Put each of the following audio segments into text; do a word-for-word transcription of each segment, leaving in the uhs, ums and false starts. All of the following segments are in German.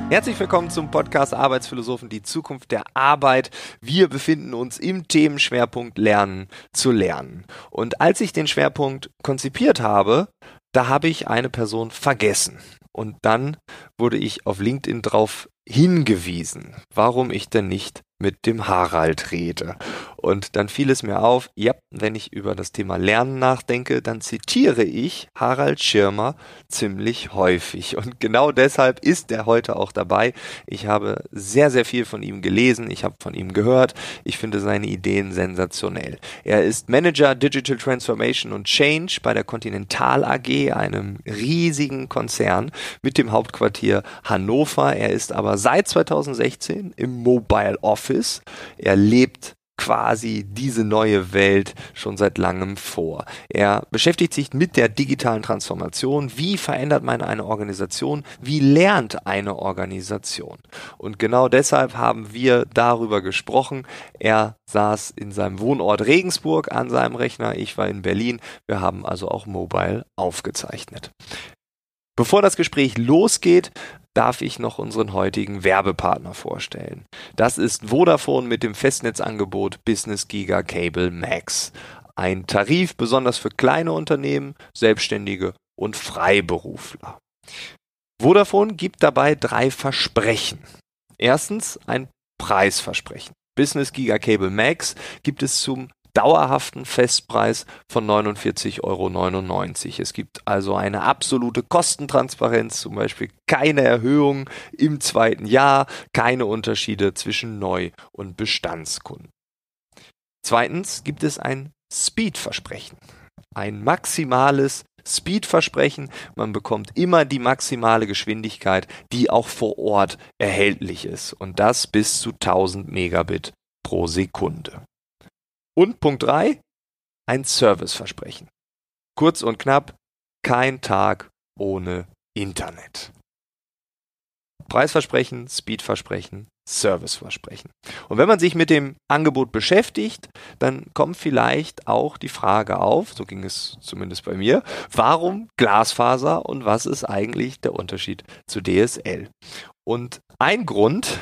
Herzlich willkommen zum Podcast Arbeitsphilosophen, die Zukunft der Arbeit. Wir befinden uns im Themenschwerpunkt Lernen zu lernen. Und als ich den Schwerpunkt konzipiert habe, da habe ich eine Person vergessen. Und dann wurde ich auf LinkedIn drauf hingewiesen, warum ich denn nicht mit dem Harald rede. Und dann fiel es mir auf, ja, wenn ich über das Thema Lernen nachdenke, dann zitiere ich Harald Schirmer ziemlich häufig. Und genau deshalb ist er heute auch dabei. Ich habe sehr, sehr viel von ihm gelesen, ich habe von ihm gehört. Ich finde seine Ideen sensationell. Er ist Manager Digital Transformation und Change bei der Continental A G, einem riesigen Konzern mit dem Hauptquartier Hannover. Er ist aber seit zweitausendsechzehn im Mobile Office. Er lebt quasi diese neue Welt schon seit langem vor. Er beschäftigt sich mit der digitalen Transformation. Wie verändert man eine Organisation? Wie lernt eine Organisation? Und genau deshalb haben wir darüber gesprochen. Er saß in seinem Wohnort Regensburg an seinem Rechner. Ich war in Berlin. Wir haben also auch Mobile aufgezeichnet. Bevor das Gespräch losgeht, darf ich noch unseren heutigen Werbepartner vorstellen. Das ist Vodafone mit dem Festnetzangebot Business Giga Cable Max. Ein Tarif besonders für kleine Unternehmen, Selbstständige und Freiberufler. Vodafone gibt dabei drei Versprechen. Erstens ein Preisversprechen. Business Giga Cable Max gibt es zum dauerhaften Festpreis von neunundvierzig Euro neunundneunzig. Es gibt also eine absolute Kostentransparenz, zum Beispiel keine Erhöhung im zweiten Jahr, keine Unterschiede zwischen Neu- und Bestandskunden. Zweitens gibt es ein Speed-Versprechen, ein maximales Speed-Versprechen. Man bekommt immer die maximale Geschwindigkeit, die auch vor Ort erhältlich ist, und das bis zu tausend Megabit pro Sekunde. Und Punkt drei, ein Serviceversprechen. Kurz und knapp, kein Tag ohne Internet. Preisversprechen, Speedversprechen, Serviceversprechen. Und wenn man sich mit dem Angebot beschäftigt, dann kommt vielleicht auch die Frage auf, so ging es zumindest bei mir, warum Glasfaser und was ist eigentlich der Unterschied zu D S L? Und ein Grund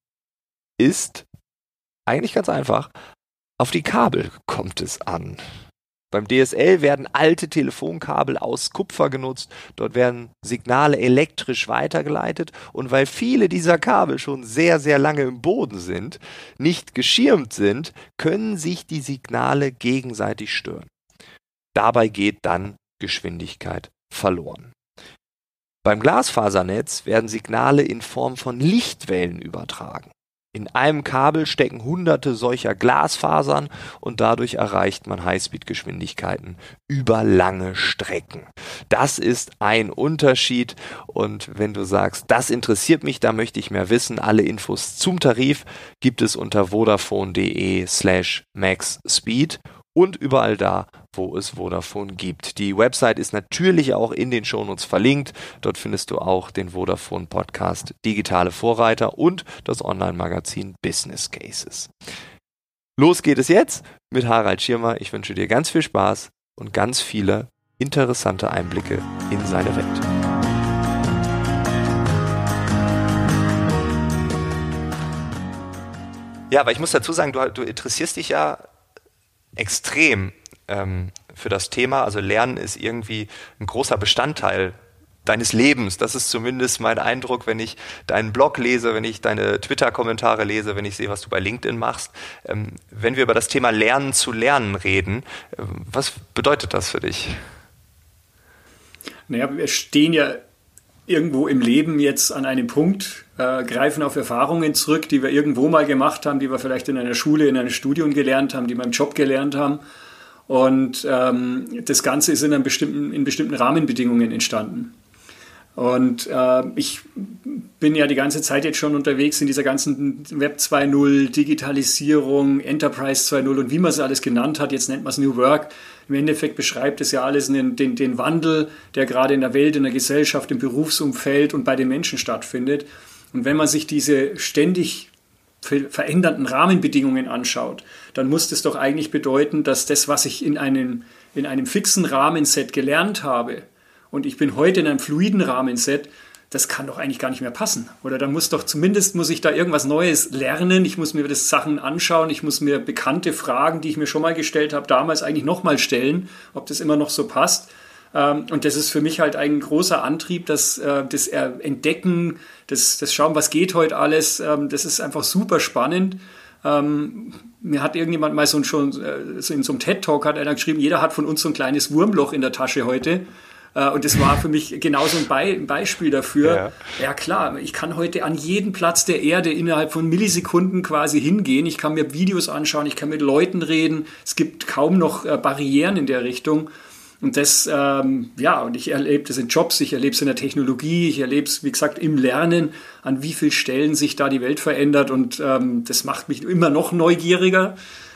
ist eigentlich ganz einfach: Auf die Kabel kommt es an. Beim D S L werden alte Telefonkabel aus Kupfer genutzt, dort werden Signale elektrisch weitergeleitet, und weil viele dieser Kabel schon sehr, sehr lange im Boden sind, nicht geschirmt sind, können sich die Signale gegenseitig stören. Dabei geht dann Geschwindigkeit verloren. Beim Glasfasernetz werden Signale in Form von Lichtwellen übertragen. In einem Kabel stecken hunderte solcher Glasfasern und dadurch erreicht man Highspeed-Geschwindigkeiten über lange Strecken. Das ist ein Unterschied, und wenn du sagst, das interessiert mich, da möchte ich mehr wissen, alle Infos zum Tarif gibt es unter vodafone.de slash maxspeed und überall da, wo es Vodafone gibt. Die Website ist natürlich auch in den Shownotes verlinkt. Dort findest du auch den Vodafone-Podcast Digitale Vorreiter und das Online-Magazin Business Cases. Los geht es jetzt mit Harald Schirmer. Ich wünsche dir ganz viel Spaß und ganz viele interessante Einblicke in seine Welt. Ja, aber ich muss dazu sagen, du, du interessierst dich ja extrem ähm, für das Thema. Also Lernen ist irgendwie ein großer Bestandteil deines Lebens. Das ist zumindest mein Eindruck, wenn ich deinen Blog lese, wenn ich deine Twitter-Kommentare lese, wenn ich sehe, was du bei LinkedIn machst. Ähm, wenn wir über das Thema Lernen zu lernen reden, äh, was bedeutet das für dich? Naja, wir stehen ja irgendwo im Leben jetzt an einem Punkt, äh, greifen auf Erfahrungen zurück, die wir irgendwo mal gemacht haben, die wir vielleicht in einer Schule, in einem Studium gelernt haben, die wir im Job gelernt haben. Und ähm, das Ganze ist in, einem bestimmten, in bestimmten Rahmenbedingungen entstanden. Und äh, ich bin ja die ganze Zeit jetzt schon unterwegs in dieser ganzen Web zwei Punkt null, Digitalisierung, Enterprise zwei Punkt null und wie man es alles genannt hat. Jetzt nennt man es New Work. Im Endeffekt beschreibt es ja alles den, den, den Wandel, der gerade in der Welt, in der Gesellschaft, im Berufsumfeld und bei den Menschen stattfindet. Und wenn man sich diese ständig verändernden Rahmenbedingungen anschaut, dann muss das doch eigentlich bedeuten, dass das, was ich in einem, in einem fixen Rahmenset gelernt habe, und ich bin heute in einem fluiden Rahmenset, das kann doch eigentlich gar nicht mehr passen. Oder da muss doch zumindest, muss ich da irgendwas Neues lernen, ich muss mir das Sachen anschauen, ich muss mir bekannte Fragen, die ich mir schon mal gestellt habe, damals eigentlich nochmal stellen, ob das immer noch so passt. Und das ist für mich halt ein großer Antrieb, dass das Entdecken, das, das Schauen, was geht heute alles, das ist einfach super spannend. Mir hat irgendjemand mal so, schon, so in so einem TED-Talk hat einer geschrieben, jeder hat von uns so ein kleines Wurmloch in der Tasche heute. Und das war für mich genauso ein, Be- ein Beispiel dafür. Ja. ja klar, ich kann heute an jeden Platz der Erde innerhalb von Millisekunden quasi hingehen. Ich kann mir Videos anschauen, ich kann mit Leuten reden. Es gibt kaum noch äh, Barrieren in der Richtung. Und das, ähm, ja, und ich erlebe das in Jobs, ich erlebe es in der Technologie, ich erlebe es, wie gesagt, im Lernen, an wie vielen Stellen sich da die Welt verändert. Und ähm, das macht mich immer noch neugieriger.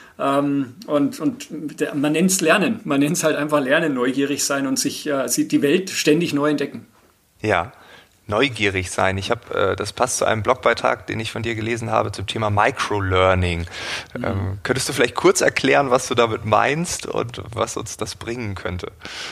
Ähm, und und der, man nennt es Lernen. Man nennt es halt einfach Lernen, neugierig sein und sich äh, die Welt ständig neu entdecken. Ja, neugierig sein. Ich habe, äh, das passt zu einem Blogbeitrag, den ich von dir gelesen habe zum Thema Microlearning. Mhm. Ähm, könntest du vielleicht kurz erklären, was du damit meinst und was uns das bringen könnte?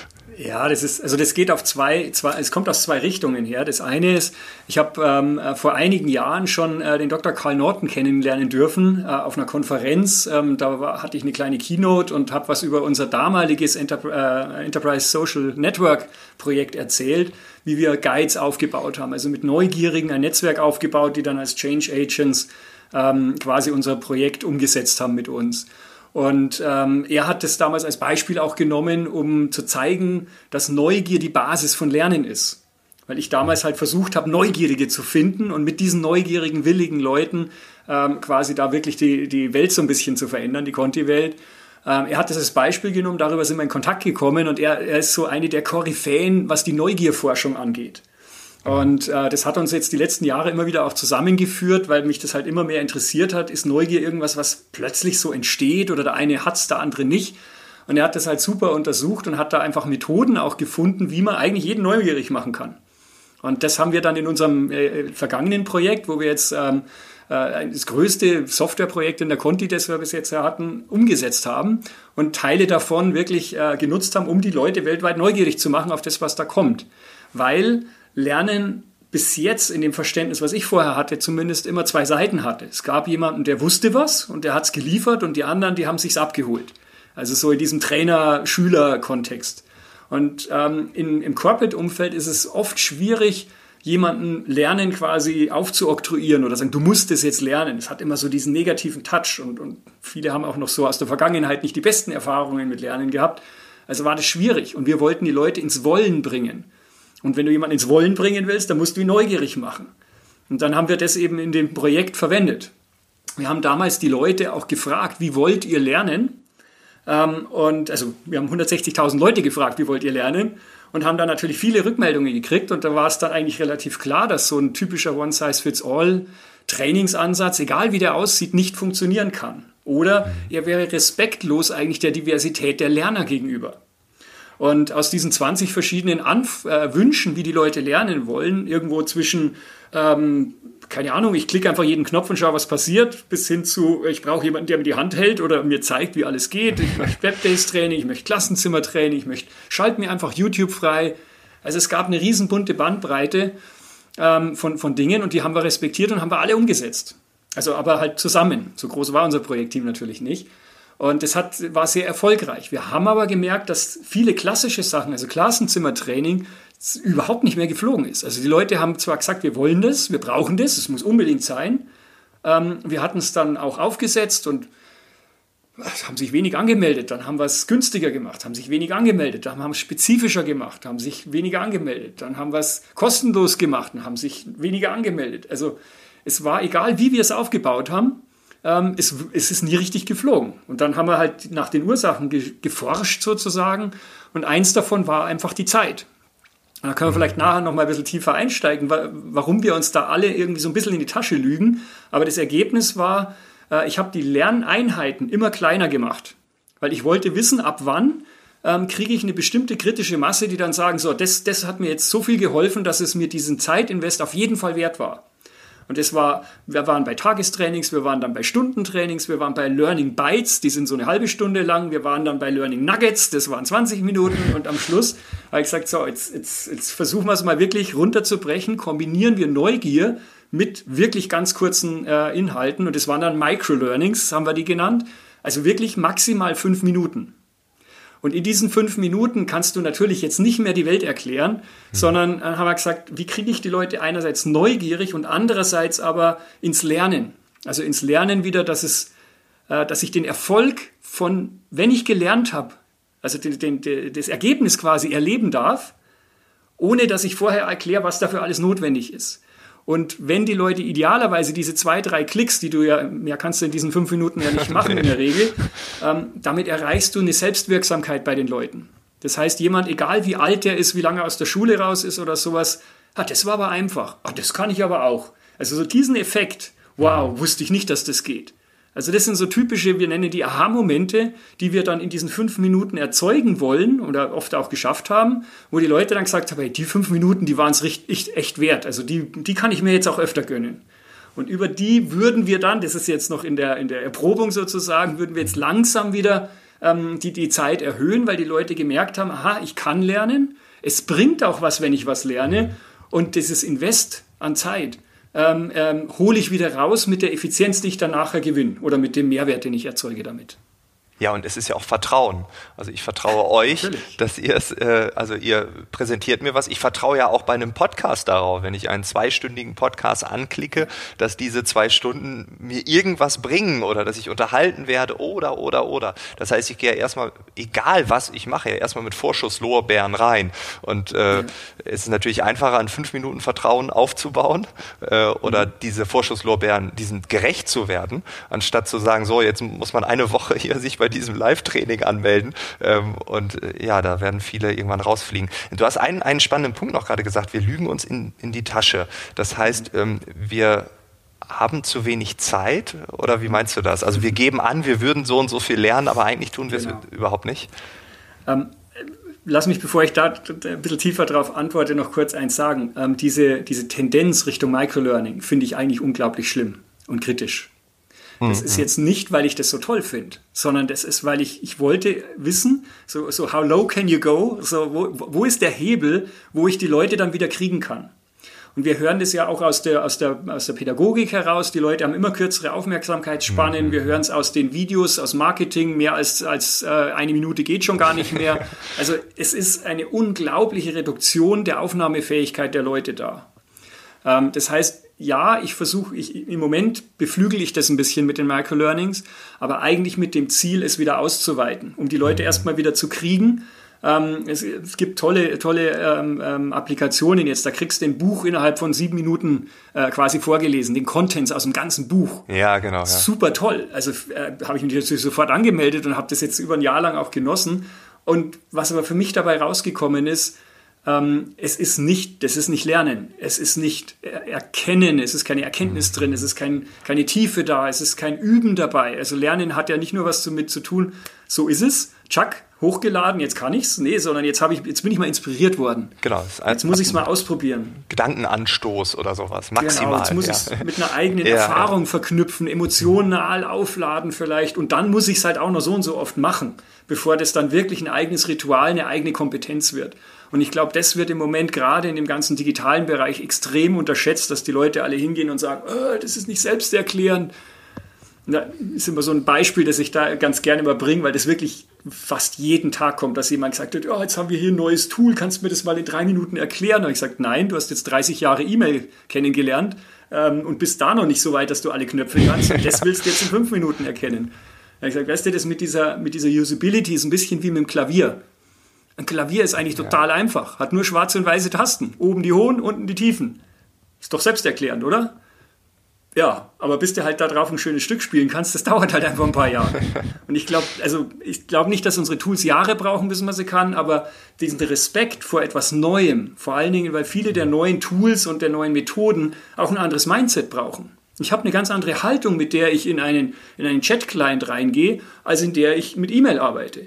Ja, das ist, also das geht auf zwei, zwei, es kommt aus zwei Richtungen her. Das eine ist, ich habe ähm, vor einigen Jahren schon äh, den Doktor Karl Norton kennenlernen dürfen äh, auf einer Konferenz. Ähm, da war, hatte ich eine kleine Keynote und habe was über unser damaliges Enter, äh, Enterprise Social Network Projekt erzählt, wie wir Guides aufgebaut haben, also mit Neugierigen ein Netzwerk aufgebaut, die dann als Change Agents ähm, quasi unser Projekt umgesetzt haben mit uns. Und ähm, er hat das damals als Beispiel auch genommen, um zu zeigen, dass Neugier die Basis von Lernen ist. Weil ich damals halt versucht habe, Neugierige zu finden und mit diesen neugierigen, willigen Leuten ähm, quasi da wirklich die, die Welt so ein bisschen zu verändern, die Conti-Welt. Ähm, er hat das als Beispiel genommen, darüber sind wir in Kontakt gekommen und er, er ist so eine der Koryphäen, was die Neugierforschung angeht. Und äh, das hat uns jetzt die letzten Jahre immer wieder auch zusammengeführt, weil mich das halt immer mehr interessiert hat. Ist Neugier irgendwas, was plötzlich so entsteht oder der eine hat's, der andere nicht? Und er hat das halt super untersucht und hat da einfach Methoden auch gefunden, wie man eigentlich jeden neugierig machen kann. Und das haben wir dann in unserem äh, vergangenen Projekt, wo wir jetzt ähm, äh, das größte Softwareprojekt in der Conti, das wir bis jetzt hatten, umgesetzt haben und Teile davon wirklich äh, genutzt haben, um die Leute weltweit neugierig zu machen auf das, was da kommt. Weil Lernen bis jetzt in dem Verständnis, was ich vorher hatte, zumindest immer zwei Seiten hatte. Es gab jemanden, der wusste was und der hat es geliefert und die anderen, die haben es sich abgeholt. Also so in diesem Trainer-Schüler-Kontext. Und ähm, in, im Corporate-Umfeld ist es oft schwierig, jemanden Lernen quasi aufzuoktroyieren oder sagen, du musst es jetzt lernen. Es hat immer so diesen negativen Touch und, und viele haben auch noch so aus der Vergangenheit nicht die besten Erfahrungen mit Lernen gehabt. Also war das schwierig und wir wollten die Leute ins Wollen bringen. Und wenn du jemanden ins Wollen bringen willst, dann musst du ihn neugierig machen. Und dann haben wir das eben in dem Projekt verwendet. Wir haben damals die Leute auch gefragt, wie wollt ihr lernen? Ähm, und also wir haben hundertsechzigtausend Leute gefragt, wie wollt ihr lernen? Und haben dann natürlich viele Rückmeldungen gekriegt. Und da war es dann eigentlich relativ klar, dass so ein typischer One-Size-Fits-All-Trainingsansatz, egal wie der aussieht, nicht funktionieren kann. Oder er wäre respektlos eigentlich der Diversität der Lerner gegenüber. Und aus diesen zwanzig verschiedenen Anf- äh, Wünschen, wie die Leute lernen wollen, irgendwo zwischen, ähm, keine Ahnung, ich klicke einfach jeden Knopf und schaue, was passiert, bis hin zu, ich brauche jemanden, der mir die Hand hält oder mir zeigt, wie alles geht. Ich möchte Webdays-Training, ich möchte Klassenzimmer-Training, ich möchte, schalte mir einfach YouTube frei. Also es gab eine riesen bunte Bandbreite ähm, von, von Dingen und die haben wir respektiert und haben wir alle umgesetzt. Also aber halt zusammen. So groß war unser Projektteam natürlich nicht. Und das hat, war sehr erfolgreich. Wir haben aber gemerkt, dass viele klassische Sachen, also Klassenzimmertraining, überhaupt nicht mehr geflogen ist. Also die Leute haben zwar gesagt, wir wollen das, wir brauchen das, es muss unbedingt sein. Ähm, wir hatten es dann auch aufgesetzt und haben sich wenig angemeldet. Dann haben wir es günstiger gemacht, haben sich wenig angemeldet. Dann haben wir es spezifischer gemacht, haben sich weniger angemeldet. Dann haben wir es kostenlos gemacht und haben sich weniger angemeldet. Also es war egal, wie wir es aufgebaut haben, Ähm, es, es ist nie richtig geflogen. Und dann haben wir halt nach den Ursachen ge- geforscht sozusagen. Und eins davon war einfach die Zeit. Und da können wir vielleicht nachher noch mal ein bisschen tiefer einsteigen, wa- warum wir uns da alle irgendwie so ein bisschen in die Tasche lügen. Aber das Ergebnis war, äh, ich habe die Lerneinheiten immer kleiner gemacht. Weil ich wollte wissen, ab wann ähm, kriege ich eine bestimmte kritische Masse, die dann sagen, so, das, das hat mir jetzt so viel geholfen, dass es mir diesen Zeitinvest auf jeden Fall wert war. Und das war, wir waren bei Tagestrainings, wir waren dann bei Stundentrainings, wir waren bei Learning Bites, die sind so eine halbe Stunde lang, wir waren dann bei Learning Nuggets, das waren zwanzig Minuten und am Schluss habe ich gesagt, so, jetzt, jetzt, jetzt versuchen wir es mal wirklich runterzubrechen, kombinieren wir Neugier mit wirklich ganz kurzen äh, Inhalten und das waren dann Micro-Learnings, haben wir die genannt, also wirklich maximal fünf Minuten. Und in diesen fünf Minuten kannst du natürlich jetzt nicht mehr die Welt erklären, mhm. sondern äh, haben wir gesagt, wie kriege ich die Leute einerseits neugierig und andererseits aber ins Lernen. Also ins Lernen wieder, dass, es, äh, dass ich den Erfolg von, wenn ich gelernt habe, also den, den, den, das Ergebnis quasi erleben darf, ohne dass ich vorher erkläre, was dafür alles notwendig ist. Und wenn die Leute idealerweise diese zwei, drei Klicks, die du ja, mehr kannst du in diesen fünf Minuten ja nicht machen in der Regel, ähm, damit erreichst du eine Selbstwirksamkeit bei den Leuten. Das heißt, jemand, egal wie alt der ist, wie lange er aus der Schule raus ist oder sowas, ah, das war aber einfach, ah, das kann ich aber auch. Also so diesen Effekt, wow, wusste ich nicht, dass das geht. Also das sind so typische, wir nennen die Aha-Momente, die wir dann in diesen fünf Minuten erzeugen wollen oder oft auch geschafft haben, wo die Leute dann gesagt haben, hey, die fünf Minuten, die waren es echt, echt wert. Also die, die kann ich mir jetzt auch öfter gönnen. Und über die würden wir dann, das ist jetzt noch in der, in der Erprobung sozusagen, würden wir jetzt langsam wieder ähm, die, die Zeit erhöhen, weil die Leute gemerkt haben, aha, ich kann lernen, es bringt auch was, wenn ich was lerne und dieses Invest an Zeit, Ähm, ähm, hole ich wieder raus mit der Effizienz, die ich dann nachher gewinne oder mit dem Mehrwert, den ich erzeuge damit. Ja, und es ist ja auch Vertrauen. Also ich vertraue euch, Natürlich. dass ihr es, äh, also ihr präsentiert mir was. Ich vertraue ja auch bei einem Podcast darauf, wenn ich einen zweistündigen Podcast anklicke, dass diese zwei Stunden mir irgendwas bringen oder dass ich unterhalten werde oder, oder, oder. Das heißt, ich gehe ja erstmal, egal was ich mache, ja erstmal mit Vorschusslorbeeren rein. Und äh, ja. es ist natürlich einfacher, an fünf Minuten Vertrauen aufzubauen äh, oder mhm. diese Vorschusslorbeeren, diesen gerecht zu werden, anstatt zu sagen, so, jetzt muss man eine Woche hier sich bei diesem Live-Training anmelden ähm, und äh, ja, da werden viele irgendwann rausfliegen. Du hast einen, einen spannenden Punkt noch gerade gesagt, wir lügen uns in, in die Tasche. Das heißt, ähm, wir haben zu wenig Zeit oder wie meinst du das? Also wir geben an, wir würden so und so viel lernen, aber eigentlich tun wir es genau. überhaupt nicht. Ähm, lass mich, bevor ich da ein bisschen tiefer drauf antworte, noch kurz eins sagen. Ähm, diese, diese Tendenz Richtung Microlearning finde ich eigentlich unglaublich schlimm und kritisch. Das ist jetzt nicht, weil ich das so toll finde, sondern das ist, weil ich, ich wollte wissen, so, so how low can you go, so wo, wo ist der Hebel, wo ich die Leute dann wieder kriegen kann. Und wir hören das ja auch aus der, aus der, aus der Pädagogik heraus, die Leute haben immer kürzere Aufmerksamkeitsspannen, mhm. wir hören es aus den Videos, aus Marketing, mehr als, als äh, eine Minute geht schon gar nicht mehr. Also es ist eine unglaubliche Reduktion der Aufnahmefähigkeit der Leute da. Ähm, das heißt, ja, ich versuche, ich, im Moment beflügel ich das ein bisschen mit den Microlearnings, aber eigentlich mit dem Ziel, es wieder auszuweiten, um die Leute erstmal wieder zu kriegen. Ähm, es, es gibt tolle, tolle ähm, ähm, Applikationen jetzt, da kriegst du ein Buch innerhalb von sieben Minuten äh, quasi vorgelesen, den Contents aus dem ganzen Buch. Ja, genau. Ja. Super toll. Also äh, habe ich mich natürlich sofort angemeldet und habe das jetzt über ein Jahr lang auch genossen. Und was aber für mich dabei rausgekommen ist, Ähm, es ist nicht, das ist nicht Lernen, es ist nicht Erkennen, es ist keine Erkenntnis drin, es ist kein, keine Tiefe da, es ist kein Üben dabei. Also Lernen hat ja nicht nur was damit zu tun, so ist es, tschack, hochgeladen, jetzt kann ich's, nee, sondern jetzt habe ich, jetzt bin ich mal inspiriert worden. Genau. Jetzt muss ich es mal ausprobieren. Gedankenanstoß oder sowas, maximal. Genau, jetzt muss ja. ich es mit einer eigenen ja, Erfahrung ja. verknüpfen, emotional aufladen vielleicht und dann muss ich es halt auch noch so und so oft machen, bevor das dann wirklich ein eigenes Ritual, eine eigene Kompetenz wird. Und ich glaube, das wird im Moment gerade in dem ganzen digitalen Bereich extrem unterschätzt, dass die Leute alle hingehen und sagen, oh, das ist nicht selbsterklärend. Da ist immer so ein Beispiel, das ich da ganz gerne immer bringe, weil das wirklich fast jeden Tag kommt, dass jemand gesagt hat, oh, jetzt haben wir hier ein neues Tool, kannst du mir das mal in drei Minuten erklären? Und ich sage, nein, du hast jetzt dreißig Jahre E-Mail kennengelernt ähm, und bist da noch nicht so weit, dass du alle Knöpfe kannst. Und das willst du jetzt in fünf Minuten erkennen. Da ich sage, weißt du, das mit dieser, mit dieser Usability ist ein bisschen wie mit dem Klavier. Ein Klavier ist eigentlich total ja. einfach, hat nur schwarze und weiße Tasten, oben die hohen, unten die tiefen. Ist doch selbsterklärend, oder? Ja, aber bis du halt da drauf ein schönes Stück spielen kannst, das dauert halt einfach ein paar Jahre. Und ich glaube, also ich glaube nicht, dass unsere Tools Jahre brauchen, bis man sie kann, aber diesen Respekt vor etwas Neuem, vor allen Dingen, weil viele der neuen Tools und der neuen Methoden auch ein anderes Mindset brauchen. Ich habe eine ganz andere Haltung, mit der ich in einen, in einen Chat-Client reingehe, als in der ich mit E-Mail arbeite.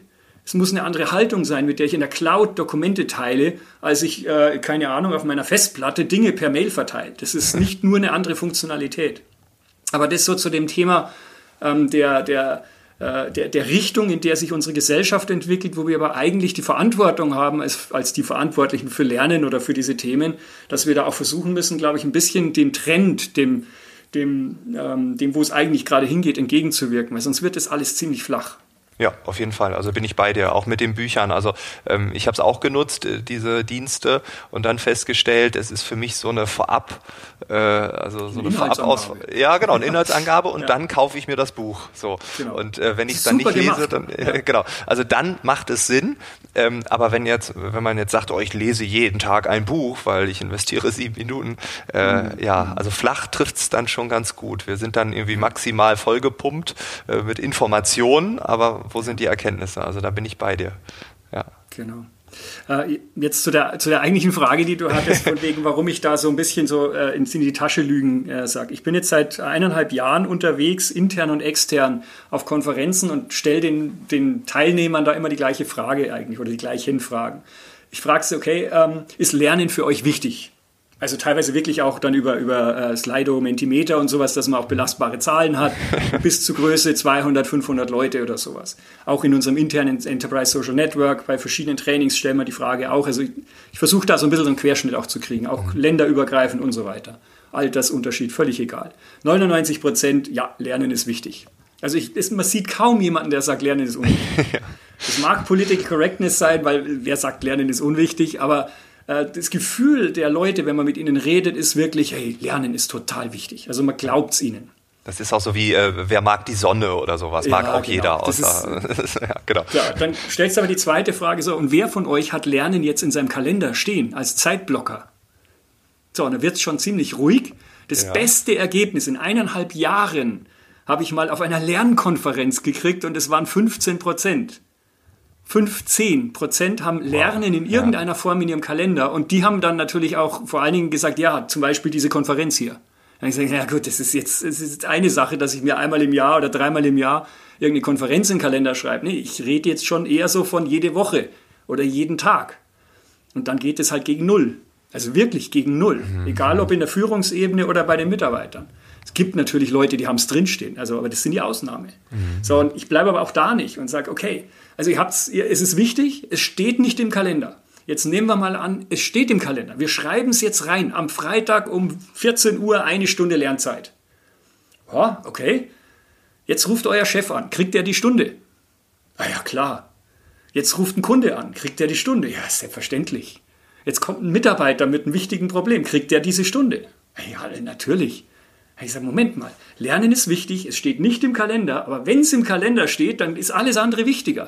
Es muss eine andere Haltung sein, mit der ich in der Cloud Dokumente teile, als ich, äh, keine Ahnung, auf meiner Festplatte Dinge per Mail verteile. Das ist nicht nur eine andere Funktionalität. Aber das so zu dem Thema ähm, der, der, äh, der, der Richtung, in der sich unsere Gesellschaft entwickelt, wo wir aber eigentlich die Verantwortung haben, als, als die Verantwortlichen für Lernen oder für diese Themen, dass wir da auch versuchen müssen, glaube ich, ein bisschen dem Trend, dem, dem, ähm, dem wo es eigentlich gerade hingeht, entgegenzuwirken, weil sonst wird das alles ziemlich flach. Ja, auf jeden Fall. Also bin ich bei dir, auch mit den Büchern. Also ähm, ich habe es auch genutzt, äh, diese Dienste, und dann festgestellt, es ist für mich so eine Vorab, äh, also so eine Vorab-Aus, ja genau, eine Inhaltsangabe, und ja. dann kaufe ich mir das Buch. So. Genau. Und äh, wenn ich es dann nicht lese, gemacht. dann äh, ja. genau. Also dann macht es Sinn. Ähm, aber wenn jetzt, wenn man jetzt sagt, oh, ich lese jeden Tag ein Buch, weil ich investiere sieben Minuten, äh, mhm. ja, also flach trifft es dann schon ganz gut. Wir sind dann irgendwie maximal vollgepumpt äh, mit Informationen, aber wo sind die Erkenntnisse? Also da bin ich bei dir. Ja. Genau. Äh, jetzt zu der, zu der eigentlichen Frage, die du hattest, von wegen, warum ich da so ein bisschen so äh, in die Tasche lügen äh, sage. Ich bin jetzt seit eineinhalb Jahren unterwegs, intern und extern, auf Konferenzen und stelle den, den Teilnehmern da immer die gleiche Frage eigentlich oder die gleichen Fragen. Ich frage sie, okay, ähm, ist Lernen für euch wichtig? Also teilweise wirklich auch dann über, über äh, Slido, Mentimeter und sowas, dass man auch belastbare Zahlen hat, bis zu Größe zweihundert, fünfhundert Leute oder sowas. Auch in unserem internen Enterprise Social Network, bei verschiedenen Trainings stellen wir die Frage auch. Also ich, ich versuche da so ein bisschen so einen Querschnitt auch zu kriegen, auch mhm. länderübergreifend und so weiter. Altersunterschied, völlig egal. neunundneunzig Prozent, ja, Lernen ist wichtig. Also ich, es, man sieht kaum jemanden, der sagt, Lernen ist unwichtig. Ja. Das mag Political Correctness sein, weil wer sagt, Lernen ist unwichtig, aber das Gefühl der Leute, wenn man mit ihnen redet, ist wirklich, hey, Lernen ist total wichtig. Also man glaubt es ihnen. Das ist auch so wie, äh, wer mag die Sonne oder sowas, mag ja, auch genau. jeder. Außer, ist, ja, genau. Ja, dann stellst du aber die zweite Frage so, und wer von euch hat Lernen jetzt in seinem Kalender stehen, als Zeitblocker? So, und dann wird es schon ziemlich ruhig. Das ja. beste Ergebnis in eineinhalb Jahren habe ich mal auf einer Lernkonferenz gekriegt, und es waren fünfzehn Prozent. fünfzehn Prozent haben Lernen in irgendeiner ja. Form in ihrem Kalender, und die haben dann natürlich auch vor allen Dingen gesagt, ja, zum Beispiel diese Konferenz hier. Dann habe ich gesagt, ja gut, das ist jetzt, das ist jetzt eine Sache, dass ich mir einmal im Jahr oder dreimal im Jahr irgendeine Konferenz in den Kalender schreibe. Nee, ich rede jetzt schon eher so von jede Woche oder jeden Tag. Und dann geht es halt gegen Null. Also wirklich gegen Null. Mhm. Egal ob in der Führungsebene oder bei den Mitarbeitern. Es gibt natürlich Leute, die haben es drinstehen, also, aber das sind die Ausnahme. Mhm. So, und ich bleibe aber auch da nicht und sage, okay, also ihr habt's, ihr, es ist wichtig, es steht nicht im Kalender. Jetzt nehmen wir mal an, es steht im Kalender. Wir schreiben es jetzt rein, am Freitag um vierzehn Uhr eine Stunde Lernzeit. Ja, okay. Jetzt ruft euer Chef an, kriegt er die Stunde? Na ja, klar. Jetzt ruft ein Kunde an, kriegt er die Stunde? Ja, selbstverständlich. Jetzt kommt ein Mitarbeiter mit einem wichtigen Problem, kriegt er diese Stunde? Ja, natürlich. Ich sage, Moment mal, Lernen ist wichtig, es steht nicht im Kalender, aber wenn es im Kalender steht, dann ist alles andere wichtiger.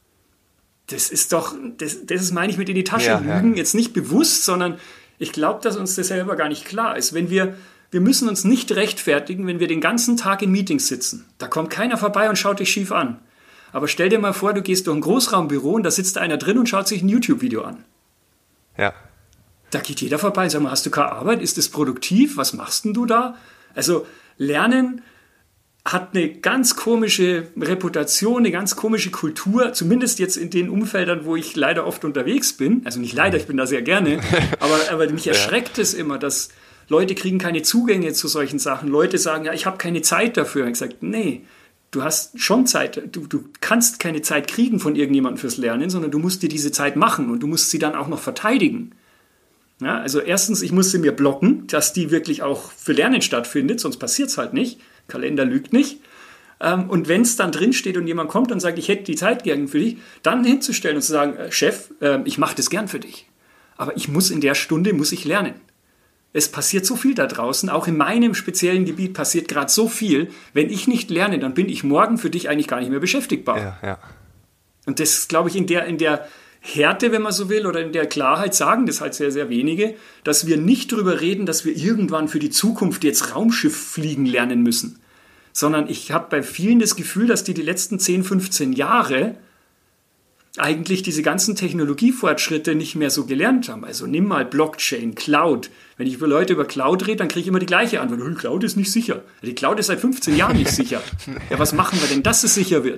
Das ist doch, das, das ist, meine ich, mit in die Tasche ja, lügen, ja. jetzt nicht bewusst, sondern ich glaube, dass uns das selber gar nicht klar ist. Wenn wir, wir müssen uns nicht rechtfertigen, wenn wir den ganzen Tag in Meetings sitzen. Da kommt keiner vorbei und schaut dich schief an. Aber stell dir mal vor, du gehst durch ein Großraumbüro und da sitzt einer drin und schaut sich ein YouTube-Video an. Ja. Da geht jeder vorbei. Sag mal, hast du keine Arbeit? Ist das produktiv? Was machst denn du da? Also Lernen hat eine ganz komische Reputation, eine ganz komische Kultur, zumindest jetzt in den Umfeldern, wo ich leider oft unterwegs bin. Also nicht leider, ich bin da sehr gerne, aber, aber mich erschreckt es immer, dass Leute kriegen keine Zugänge zu solchen Sachen. Leute sagen, ja, ich habe keine Zeit dafür. Und ich sage, nee, du hast schon Zeit. Du, du kannst keine Zeit kriegen von irgendjemandem fürs Lernen, sondern du musst dir diese Zeit machen und du musst sie dann auch noch verteidigen. Ja, also erstens, ich muss sie mir blocken, dass die wirklich auch für Lernen stattfindet, sonst passiert es halt nicht. Kalender lügt nicht. Und wenn es dann drinsteht und jemand kommt und sagt, ich hätte die Zeit gern für dich, dann hinzustellen und zu sagen, Chef, ich mache das gern für dich. Aber ich muss in der Stunde, muss ich lernen. Es passiert so viel da draußen, auch in meinem speziellen Gebiet passiert gerade so viel. Wenn ich nicht lerne, dann bin ich morgen für dich eigentlich gar nicht mehr beschäftigbar. Ja, ja. Und das, glaube ich, in der, in der Härte, wenn man so will, oder in der Klarheit sagen das halt sehr, sehr wenige, dass wir nicht darüber reden, dass wir irgendwann für die Zukunft jetzt Raumschiff fliegen lernen müssen. Sondern ich habe bei vielen das Gefühl, dass die die letzten zehn, fünfzehn Jahre eigentlich diese ganzen Technologiefortschritte nicht mehr so gelernt haben. Also nimm mal Blockchain, Cloud. Wenn ich über Leute über Cloud rede, dann kriege ich immer die gleiche Antwort. Oh, Cloud ist nicht sicher. Die Cloud ist seit fünfzehn Jahren nicht sicher. Ja, was machen wir denn, dass es sicher wird?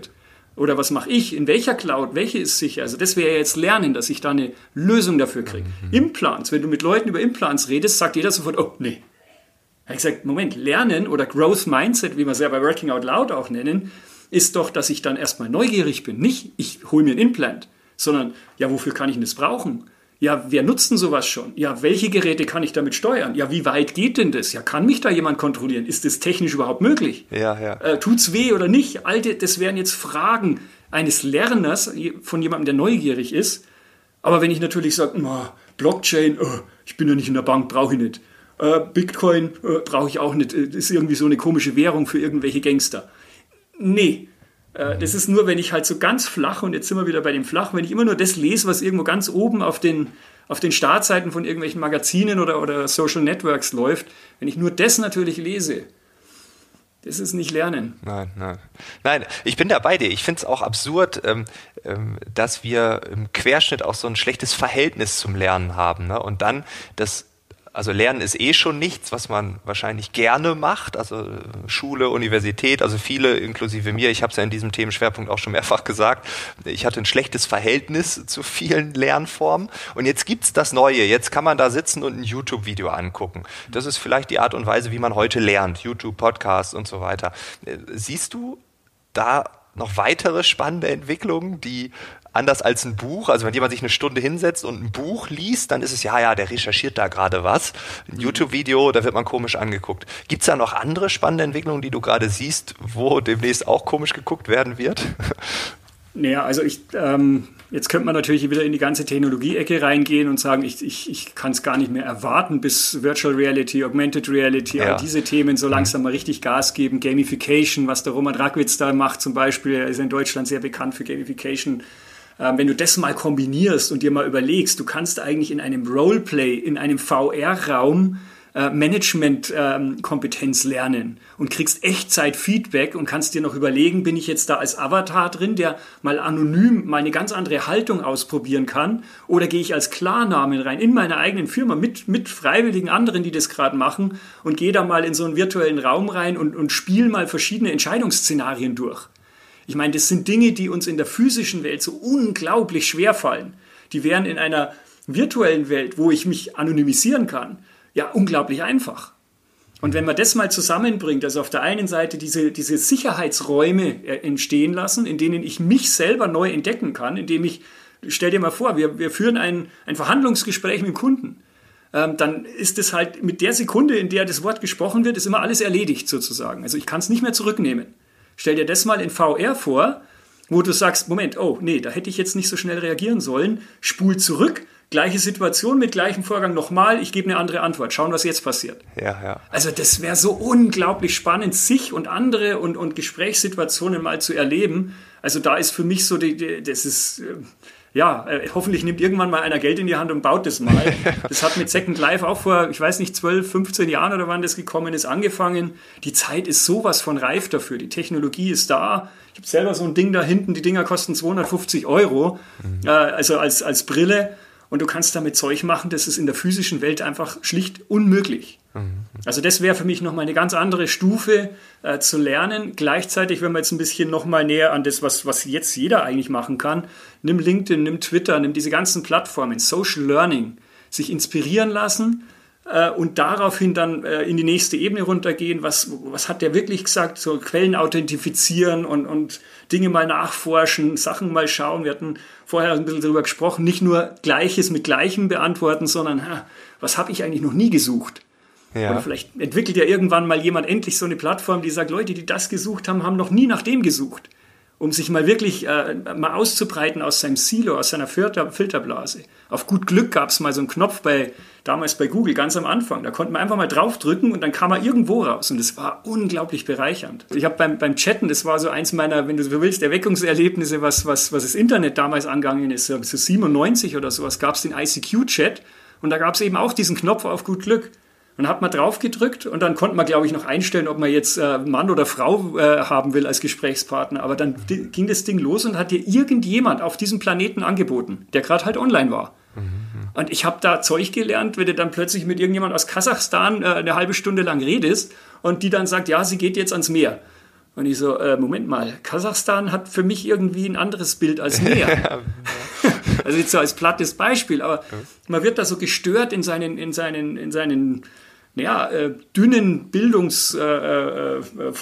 Oder was mache ich? In welcher Cloud? Welche ist sicher? Also das wäre ja jetzt Lernen, dass ich da eine Lösung dafür kriege. Mhm. Implants, wenn du mit Leuten über Implants redest, sagt jeder sofort, oh, nee. Da habe ich gesagt, Moment, Lernen oder Growth Mindset, wie wir es ja bei Working Out Loud auch nennen, ist doch, dass ich dann erstmal neugierig bin. Nicht, ich hole mir ein Implant, sondern, ja, wofür kann ich denn das brauchen? Ja, wer nutzt denn sowas schon? Ja, welche Geräte kann ich damit steuern? Ja, wie weit geht denn das? Ja, kann mich da jemand kontrollieren? Ist das technisch überhaupt möglich? Ja, ja. Äh, tut's weh oder nicht? Alte, das wären jetzt Fragen eines Lerners, von jemandem, der neugierig ist. Aber wenn ich natürlich sage, oh, Blockchain, oh, ich bin ja nicht in der Bank, brauche ich nicht. Äh, Bitcoin äh, brauche ich auch nicht. Das ist irgendwie so eine komische Währung für irgendwelche Gangster. Nee. Das ist nur, wenn ich halt so ganz flach, und jetzt sind wir wieder bei dem Flach, wenn ich immer nur das lese, was irgendwo ganz oben auf den, auf den Startseiten von irgendwelchen Magazinen oder, oder Social Networks läuft, wenn ich nur das natürlich lese, das ist nicht Lernen. Nein, nein. Nein, ich bin da bei dir. Ich finde es auch absurd, ähm, ähm, dass wir im Querschnitt auch so ein schlechtes Verhältnis zum Lernen haben, ne? Und dann das Also Lernen ist eh schon nichts, was man wahrscheinlich gerne macht, also Schule, Universität, also viele, inklusive mir, ich habe es ja in diesem Themenschwerpunkt auch schon mehrfach gesagt, ich hatte ein schlechtes Verhältnis zu vielen Lernformen und jetzt gibt's das Neue, jetzt kann man da sitzen und ein YouTube-Video angucken. Das ist vielleicht die Art und Weise, wie man heute lernt, YouTube, Podcasts und so weiter. Siehst du da noch weitere spannende Entwicklungen, die anders als ein Buch, also wenn jemand sich eine Stunde hinsetzt und ein Buch liest, dann ist es ja, ja, der recherchiert da gerade was. Ein mhm. YouTube-Video, da wird man komisch angeguckt. Gibt es da noch andere spannende Entwicklungen, die du gerade siehst, wo demnächst auch komisch geguckt werden wird? Naja, also ich, ähm, jetzt könnte man natürlich wieder in die ganze Technologie-Ecke reingehen und sagen, ich, ich, ich kann es gar nicht mehr erwarten, bis Virtual Reality, Augmented Reality, ja. all diese Themen so langsam mal richtig Gas geben. Gamification, was der Roman Rackwitz da macht zum Beispiel, er ist in Deutschland sehr bekannt für Gamification. Ähm, wenn du das mal kombinierst und dir mal überlegst, du kannst eigentlich in einem Roleplay, in einem V R-Raum äh, Management-Kompetenz ähm, lernen und kriegst Echtzeit-Feedback und kannst dir noch überlegen, bin ich jetzt da als Avatar drin, der mal anonym mal eine ganz andere Haltung ausprobieren kann, oder gehe ich als Klarnamen rein in meine eigenen Firma mit, mit freiwilligen anderen, die das gerade machen, und gehe da mal in so einen virtuellen Raum rein und, und spiele mal verschiedene Entscheidungsszenarien durch. Ich meine, das sind Dinge, die uns in der physischen Welt so unglaublich schwer fallen. Die wären in einer virtuellen Welt, wo ich mich anonymisieren kann, ja unglaublich einfach. Und wenn man das mal zusammenbringt, also auf der einen Seite diese, diese Sicherheitsräume entstehen lassen, in denen ich mich selber neu entdecken kann, indem ich, stell dir mal vor, wir, wir führen ein, ein Verhandlungsgespräch mit dem Kunden. Ähm, dann ist es halt mit der Sekunde, in der das Wort gesprochen wird, ist immer alles erledigt sozusagen. Also ich kann es nicht mehr zurücknehmen. Stell dir das mal in V R vor, wo du sagst, Moment, oh nee, da hätte ich jetzt nicht so schnell reagieren sollen, spul zurück, gleiche Situation mit gleichem Vorgang nochmal, ich gebe eine andere Antwort, schauen, was jetzt passiert. Ja, ja. Also das wäre so unglaublich spannend, sich und andere und, und Gesprächssituationen mal zu erleben. Also da ist für mich so, die, die, das ist... Äh, Ja, äh, hoffentlich nimmt irgendwann mal einer Geld in die Hand und baut das mal. Das hat mit Second Life auch vor, ich weiß nicht, zwölf, fünfzehn Jahren oder wann das gekommen ist, angefangen. Die Zeit ist sowas von reif dafür. Die Technologie ist da. Ich habe selber so ein Ding da hinten, die Dinger kosten zweihundertfünfzig Euro, mhm. äh, also als, als Brille. Und du kannst damit Zeug machen, das ist in der physischen Welt einfach schlicht unmöglich. Mhm. Also das wäre für mich nochmal eine ganz andere Stufe äh, zu lernen. Gleichzeitig, wenn wir jetzt ein bisschen nochmal näher an das, was, was jetzt jeder eigentlich machen kann, nimm LinkedIn, nimm Twitter, nimm diese ganzen Plattformen, Social Learning, sich inspirieren lassen äh, und daraufhin dann äh, in die nächste Ebene runtergehen. Was, was hat der wirklich gesagt? So Quellen authentifizieren und, und Dinge mal nachforschen, Sachen mal schauen. Wir hatten vorher ein bisschen darüber gesprochen, nicht nur Gleiches mit Gleichem beantworten, sondern ha, was habe ich eigentlich noch nie gesucht? Ja. Oder vielleicht entwickelt ja irgendwann mal jemand endlich so eine Plattform, die sagt, Leute, die das gesucht haben, haben noch nie nach dem gesucht, um sich mal wirklich äh, mal auszubreiten aus seinem Silo, aus seiner Filter, Filterblase. Auf gut Glück gab es mal so einen Knopf bei damals bei Google, ganz am Anfang. Da konnte man einfach mal draufdrücken und dann kam er irgendwo raus. Und das war unglaublich bereichernd. Ich habe beim, beim Chatten, das war so eins meiner, wenn du so willst, Erweckungserlebnisse, was, was, was das Internet damals angegangen ist. So siebenundneunzig oder sowas gab es den I C Q-Chat und da gab es eben auch diesen Knopf auf gut Glück. Und hat man drauf gedrückt und dann konnte man, glaube ich, noch einstellen, ob man jetzt äh, Mann oder Frau äh, haben will als Gesprächspartner. Aber dann d- ging das Ding los und hat dir irgendjemand auf diesem Planeten angeboten, der gerade halt online war. Mhm. Und ich habe da Zeug gelernt, wenn du dann plötzlich mit irgendjemand aus Kasachstan äh, eine halbe Stunde lang redest und die dann sagt, ja, sie geht jetzt ans Meer. Und ich so, äh, Moment mal, Kasachstan hat für mich irgendwie ein anderes Bild als Meer. Also jetzt so als plattes Beispiel, aber man wird da so gestört in seinen, in seinen, in seinen ja, äh, dünnen Bildungs-, äh, äh,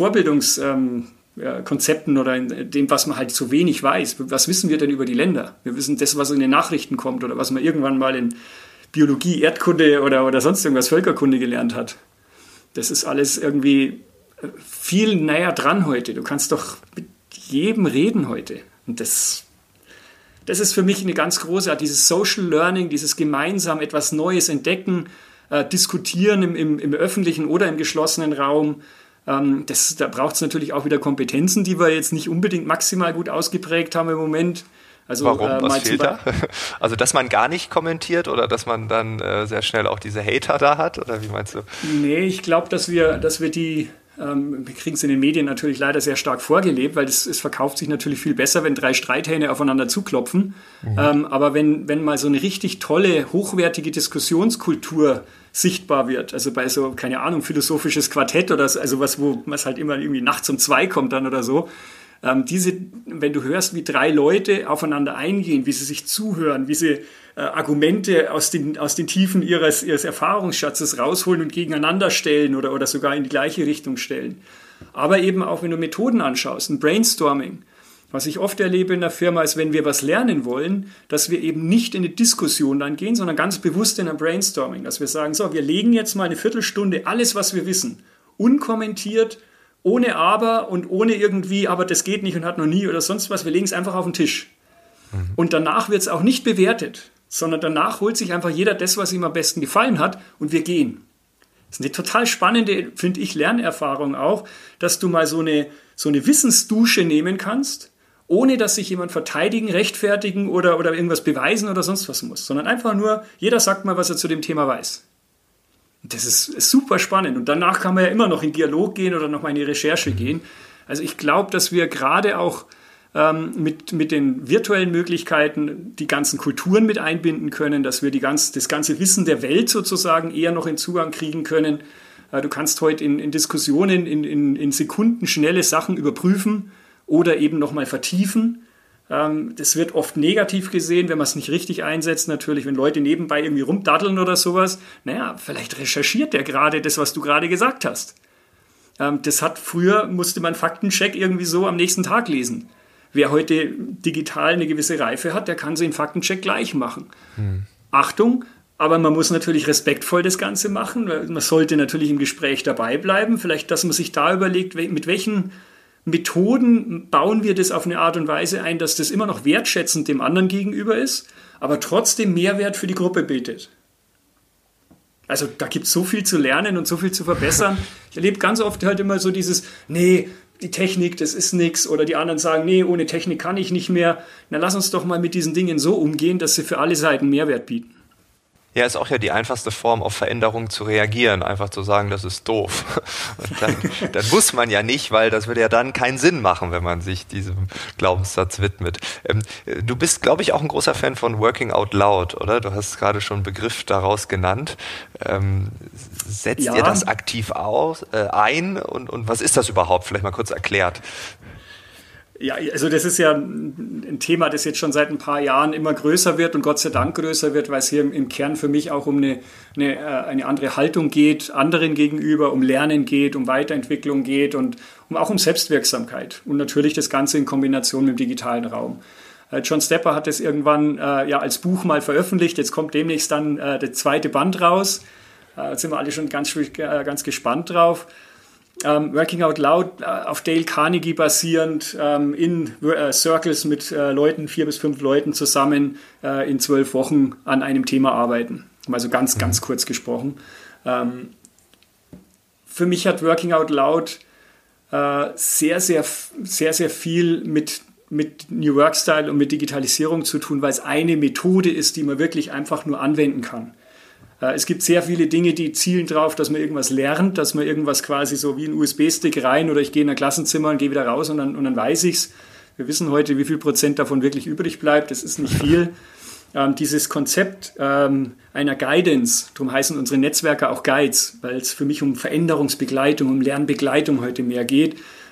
Vorbildungskonzepten ähm, oder in dem, was man halt so wenig weiß. Was wissen wir denn über die Länder? Wir wissen das, was in den Nachrichten kommt oder was man irgendwann mal in Biologie, Erdkunde oder, oder sonst irgendwas, Völkerkunde gelernt hat. Das ist alles irgendwie viel näher dran heute. Du kannst doch mit jedem reden heute. Und das, das ist für mich eine ganz große Art, dieses Social Learning, dieses gemeinsam etwas Neues entdecken, äh, diskutieren im, im, im öffentlichen oder im geschlossenen Raum. Ähm, das, da braucht es natürlich auch wieder Kompetenzen, die wir jetzt nicht unbedingt maximal gut ausgeprägt haben im Moment. Also, Warum? Äh, Was fehlt da? Also, dass man gar nicht kommentiert oder dass man dann äh, sehr schnell auch diese Hater da hat? Oder wie meinst du? Nee, ich glaube, dass wir, dass wir die, ähm, wir kriegen es in den Medien natürlich leider sehr stark vorgelebt, weil es, es verkauft sich natürlich viel besser, wenn drei Streithähne aufeinander zuklopfen. Mhm. Ähm, aber wenn, wenn mal so eine richtig tolle, hochwertige Diskussionskultur sichtbar wird, also bei so, keine Ahnung, philosophisches Quartett oder so, also was, wo was halt immer irgendwie nachts um zwei kommt dann oder so, Ähm, diese, wenn du hörst, wie drei Leute aufeinander eingehen, wie sie sich zuhören, wie sie äh, Argumente aus den, aus den Tiefen ihres, ihres Erfahrungsschatzes rausholen und gegeneinander stellen oder, oder sogar in die gleiche Richtung stellen. Aber eben auch, wenn du Methoden anschaust, ein Brainstorming. Was ich oft erlebe in der Firma ist, wenn wir was lernen wollen, dass wir eben nicht in eine Diskussion dann gehen, sondern ganz bewusst in ein Brainstorming. Dass wir sagen, so, wir legen jetzt mal eine Viertelstunde alles, was wir wissen, unkommentiert, ohne aber und ohne irgendwie, aber das geht nicht und hat noch nie oder sonst was. Wir legen es einfach auf den Tisch. Mhm. Und danach wird es auch nicht bewertet, sondern danach holt sich einfach jeder das, was ihm am besten gefallen hat und wir gehen. Das ist eine total spannende, finde ich, Lernerfahrung auch, dass du mal so eine, so eine Wissensdusche nehmen kannst, ohne dass sich jemand verteidigen, rechtfertigen oder, oder irgendwas beweisen oder sonst was muss, sondern einfach nur, jeder sagt mal, was er zu dem Thema weiß. Das ist, ist super spannend und danach kann man ja immer noch in Dialog gehen oder noch mal in die Recherche gehen. Also ich glaube, dass wir gerade auch ähm, mit, mit den virtuellen Möglichkeiten die ganzen Kulturen mit einbinden können, dass wir die ganz, das ganze Wissen der Welt sozusagen eher noch in Zugang kriegen können. Äh, du kannst heute in, in Diskussionen in, in, in Sekunden schnelle Sachen überprüfen oder eben noch mal vertiefen. Das wird oft negativ gesehen, wenn man es nicht richtig einsetzt. Natürlich, wenn Leute nebenbei irgendwie rumdaddeln oder sowas. Naja, vielleicht recherchiert der gerade das, was du gerade gesagt hast. Das hat früher, musste man Faktencheck irgendwie so am nächsten Tag lesen. Wer heute digital eine gewisse Reife hat, der kann so einen Faktencheck gleich machen. Hm. Achtung, aber man muss natürlich respektvoll das Ganze machen. Man sollte natürlich im Gespräch dabei bleiben. Vielleicht, dass man sich da überlegt, mit welchen Methoden bauen wir das auf eine Art und Weise ein, dass das immer noch wertschätzend dem anderen gegenüber ist, aber trotzdem Mehrwert für die Gruppe bietet. Also da gibt es so viel zu lernen und so viel zu verbessern. Ich erlebe ganz oft halt immer so dieses, nee, die Technik, das ist nichts, oder die anderen sagen, nee, ohne Technik kann ich nicht mehr. Na, lass uns doch mal mit diesen Dingen so umgehen, dass sie für alle Seiten Mehrwert bieten. Ja, ist auch ja die einfachste Form, auf Veränderungen zu reagieren, einfach zu sagen, das ist doof. Und dann, dann muss man ja nicht, weil das würde ja dann keinen Sinn machen, wenn man sich diesem Glaubenssatz widmet. Ähm, du bist, glaube ich, auch ein großer Fan von Working Out Loud, oder? Du hast gerade schon einen Begriff daraus genannt. Ähm, setzt ja. ihr das aktiv aus, äh, ein und, und was ist das überhaupt? Vielleicht mal kurz erklärt. Ja, also das ist ja ein Thema, das jetzt schon seit ein paar Jahren immer größer wird und Gott sei Dank größer wird, weil es hier im Kern für mich auch um eine, eine, eine andere Haltung geht, anderen gegenüber, um Lernen geht, um Weiterentwicklung geht und um, auch um Selbstwirksamkeit und natürlich das Ganze in Kombination mit dem digitalen Raum. John Stepper hat das irgendwann äh, ja als Buch mal veröffentlicht, jetzt kommt demnächst dann äh, der zweite Band raus, äh, da sind wir alle schon ganz, äh, ganz gespannt drauf. Um, Working Out Loud, uh, auf Dale Carnegie basierend, um, in uh, Circles mit uh, Leuten, vier bis fünf Leuten zusammen uh, in zwölf Wochen an einem Thema arbeiten. Also ganz, mhm. ganz kurz gesprochen. Um, für mich hat Working Out Loud uh, sehr, sehr, sehr, sehr viel mit, mit New Work Style und mit Digitalisierung zu tun, weil es eine Methode ist, die man wirklich einfach nur anwenden kann. Es gibt sehr viele Dinge, die zielen darauf, dass man irgendwas lernt, dass man irgendwas quasi so wie ein U S B-Stick rein oder ich gehe in ein Klassenzimmer und gehe wieder raus und dann, und dann weiß ich es. Wir wissen heute, wie viel Prozent davon wirklich übrig bleibt. Das ist nicht viel. Ähm, dieses Konzept ähm, einer Guidance, darum heißen unsere Netzwerke auch Guides, weil es für mich um Veränderungsbegleitung, um Lernbegleitung heute mehr geht.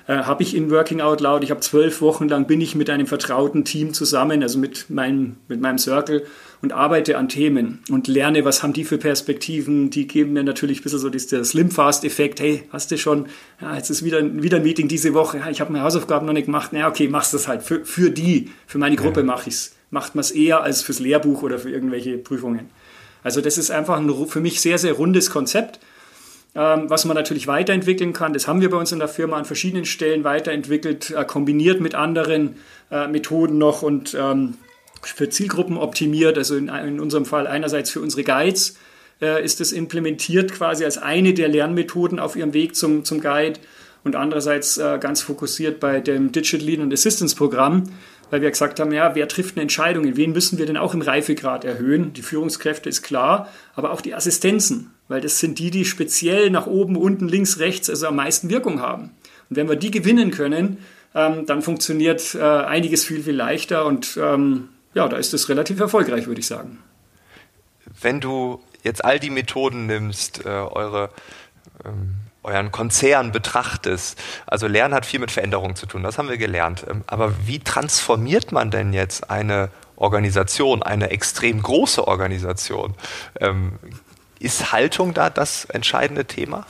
äh, habe ich in Working Out Loud. Ich habe zwölf Wochen lang bin ich mit einem vertrauten Team zusammen, also mit meinem, mit meinem Circle und arbeite an Themen und lerne, was haben die für Perspektiven. Die geben mir natürlich ein bisschen so dieser Slim-Fast-Effekt. Hey, hast du schon, ja, jetzt ist wieder, wieder ein Meeting diese Woche. Ja, ich habe meine Hausaufgaben noch nicht gemacht. Na, okay, machst das halt. Für, für die, für meine Gruppe ja. mache ich es. Macht man es eher als fürs Lehrbuch oder für irgendwelche Prüfungen. Also das ist einfach ein für mich sehr, sehr rundes Konzept, ähm, was man natürlich weiterentwickeln kann. Das haben wir bei uns in der Firma an verschiedenen Stellen weiterentwickelt, äh, kombiniert mit anderen äh, Methoden noch und ähm, für Zielgruppen optimiert. Also in, in unserem Fall einerseits für unsere Guides äh, ist es implementiert quasi als eine der Lernmethoden auf ihrem Weg zum, zum Guide und andererseits äh, ganz fokussiert bei dem Digital Lead and Assistance Programm, weil wir gesagt haben, ja, wer trifft eine Entscheidung? Wen müssen wir denn auch im Reifegrad erhöhen? Die Führungskräfte ist klar, aber auch die Assistenzen, weil das sind die, die speziell nach oben, unten, links, rechts also am meisten Wirkung haben. Und wenn wir die gewinnen können, ähm, dann funktioniert äh, einiges viel, viel leichter und ähm, ja, da ist es relativ erfolgreich, würde ich sagen. Wenn du jetzt all die Methoden nimmst, äh, eure, ähm, euren Konzern betrachtest, also Lernen hat viel mit Veränderung zu tun, das haben wir gelernt. Ähm, aber wie transformiert man denn jetzt eine Organisation, eine extrem große Organisation? Ähm, ist Haltung da das entscheidende Thema?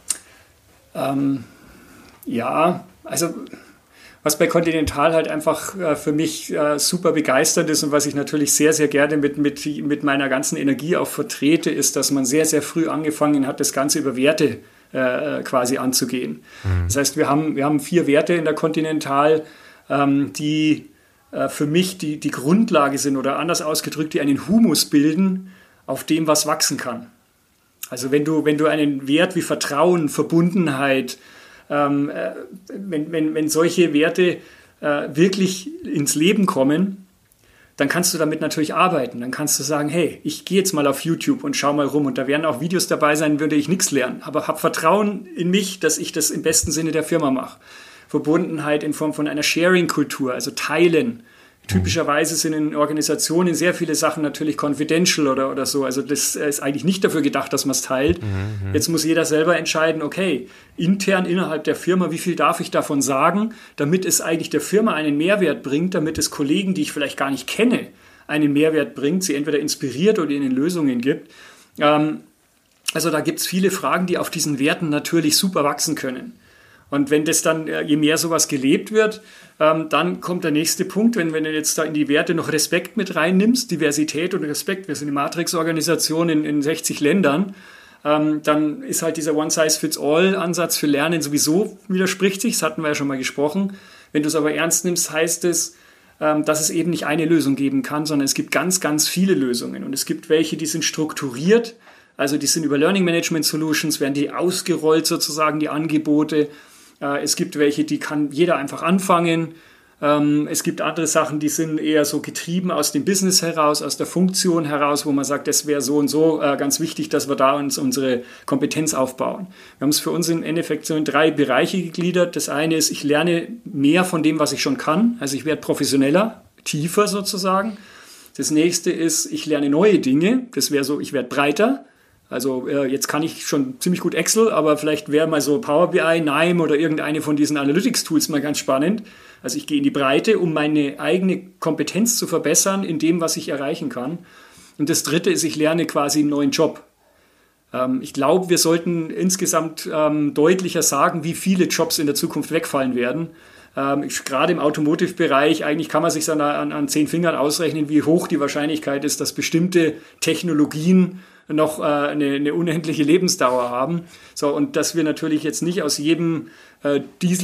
Ähm, ja, also was bei Continental halt einfach äh, für mich äh, super begeisternd ist und was ich natürlich sehr, sehr gerne mit, mit, mit meiner ganzen Energie auch vertrete, ist, dass man sehr, sehr früh angefangen hat, das Ganze über Werte äh, quasi anzugehen. Mhm. Das heißt, wir haben, wir haben vier Werte in der Continental, ähm, die äh, für mich die, die Grundlage sind oder anders ausgedrückt, die einen Humus bilden, auf dem was wachsen kann. Also wenn du, wenn du einen Wert wie Vertrauen, Verbundenheit, Ähm, äh, wenn, wenn, wenn solche Werte äh, wirklich ins Leben kommen, dann kannst du damit natürlich arbeiten. Dann kannst du sagen, hey, ich gehe jetzt mal auf YouTube und schau mal rum und da werden auch Videos dabei sein, würde ich nichts lernen. Aber habe Vertrauen in mich, dass ich das im besten Sinne der Firma mache. Verbundenheit in Form von einer Sharing-Kultur, also Teilen. Typischerweise sind in Organisationen sehr viele Sachen natürlich confidential oder, oder so. Also das ist eigentlich nicht dafür gedacht, dass man es teilt. Mhm. Jetzt muss jeder selber entscheiden, okay, intern innerhalb der Firma, wie viel darf ich davon sagen, damit es eigentlich der Firma einen Mehrwert bringt, damit es Kollegen, die ich vielleicht gar nicht kenne, einen Mehrwert bringt, sie entweder inspiriert oder ihnen Lösungen gibt. Ähm, also da gibt es viele Fragen, die auf diesen Werten natürlich super wachsen können. Und wenn das dann, je mehr sowas gelebt wird, ähm, dann kommt der nächste Punkt, wenn, wenn du jetzt da in die Werte noch Respekt mit reinnimmst, Diversität und Respekt, wir sind eine Matrix-Organisation in, in sechzig Ländern, ähm, dann ist halt dieser One-Size-Fits-All-Ansatz für Lernen sowieso widerspricht sich, das hatten wir ja schon mal gesprochen. Wenn du es aber ernst nimmst, heißt es, ähm, dass es eben nicht eine Lösung geben kann, sondern es gibt ganz, ganz viele Lösungen. Und es gibt welche, die sind strukturiert, also die sind über Learning Management Solutions, werden die ausgerollt sozusagen, die Angebote. Es gibt welche, die kann jeder einfach anfangen. Es gibt andere Sachen, die sind eher so getrieben aus dem Business heraus, aus der Funktion heraus, wo man sagt, das wäre so und so ganz wichtig, dass wir da uns unsere Kompetenz aufbauen. Wir haben es für uns im Endeffekt so in drei Bereiche gegliedert. Das eine ist, ich lerne mehr von dem, was ich schon kann. Also ich werde professioneller, tiefer sozusagen. Das nächste ist, ich lerne neue Dinge. Das wäre so, ich werde breiter. Also äh, jetzt kann ich schon ziemlich gut Excel, aber vielleicht wäre mal so Power B I, N I M oder irgendeine von diesen Analytics-Tools mal ganz spannend. Also ich gehe in die Breite, um meine eigene Kompetenz zu verbessern in dem, was ich erreichen kann. Und das Dritte ist, ich lerne quasi einen neuen Job. Ähm, ich glaube, wir sollten insgesamt ähm, deutlicher sagen, wie viele Jobs in der Zukunft wegfallen werden. Ähm, ich, gerade im Automotive-Bereich, eigentlich kann man sich an, an, an zehn Fingern ausrechnen, wie hoch die Wahrscheinlichkeit ist, dass bestimmte Technologien noch äh, eine, eine unendliche Lebensdauer haben. So, und dass wir natürlich jetzt nicht aus jedem äh,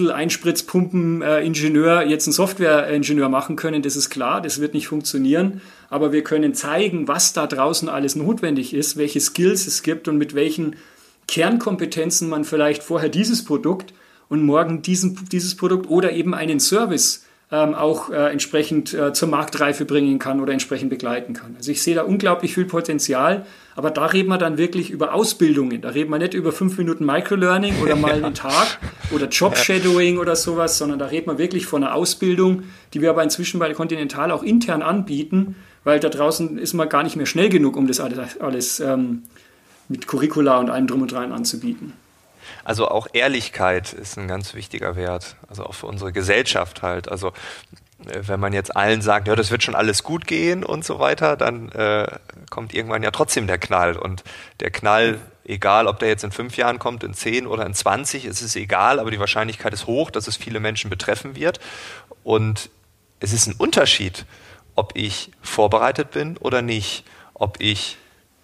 Diesel-Einspritzpumpen-Ingenieur äh, jetzt einen Software-Ingenieur machen können, das ist klar, das wird nicht funktionieren. Aber wir können zeigen, was da draußen alles notwendig ist, welche Skills es gibt und mit welchen Kernkompetenzen man vielleicht vorher dieses Produkt und morgen diesen, dieses Produkt oder eben einen Service ähm, auch äh, entsprechend äh, zur Marktreife bringen kann oder entsprechend begleiten kann. Also ich sehe da unglaublich viel Potenzial, aber da reden wir dann wirklich über Ausbildungen. Da reden wir nicht über fünf Minuten Microlearning oder mal einen Tag oder Job-Shadowing oder sowas, sondern da reden wir wirklich von einer Ausbildung, die wir aber inzwischen bei Continental auch intern anbieten, weil da draußen ist man gar nicht mehr schnell genug, um das alles, alles ähm, mit Curricula und allem drum und dran anzubieten. Also auch Ehrlichkeit ist ein ganz wichtiger Wert, also auch für unsere Gesellschaft halt. Also wenn man jetzt allen sagt, ja, das wird schon alles gut gehen und so weiter, dann äh, kommt irgendwann ja trotzdem der Knall. Und der Knall, egal ob der jetzt in fünf Jahren kommt, in zehn oder in zwanzig, es ist egal, aber die Wahrscheinlichkeit ist hoch, dass es viele Menschen betreffen wird. Und es ist ein Unterschied, ob ich vorbereitet bin oder nicht, ob ich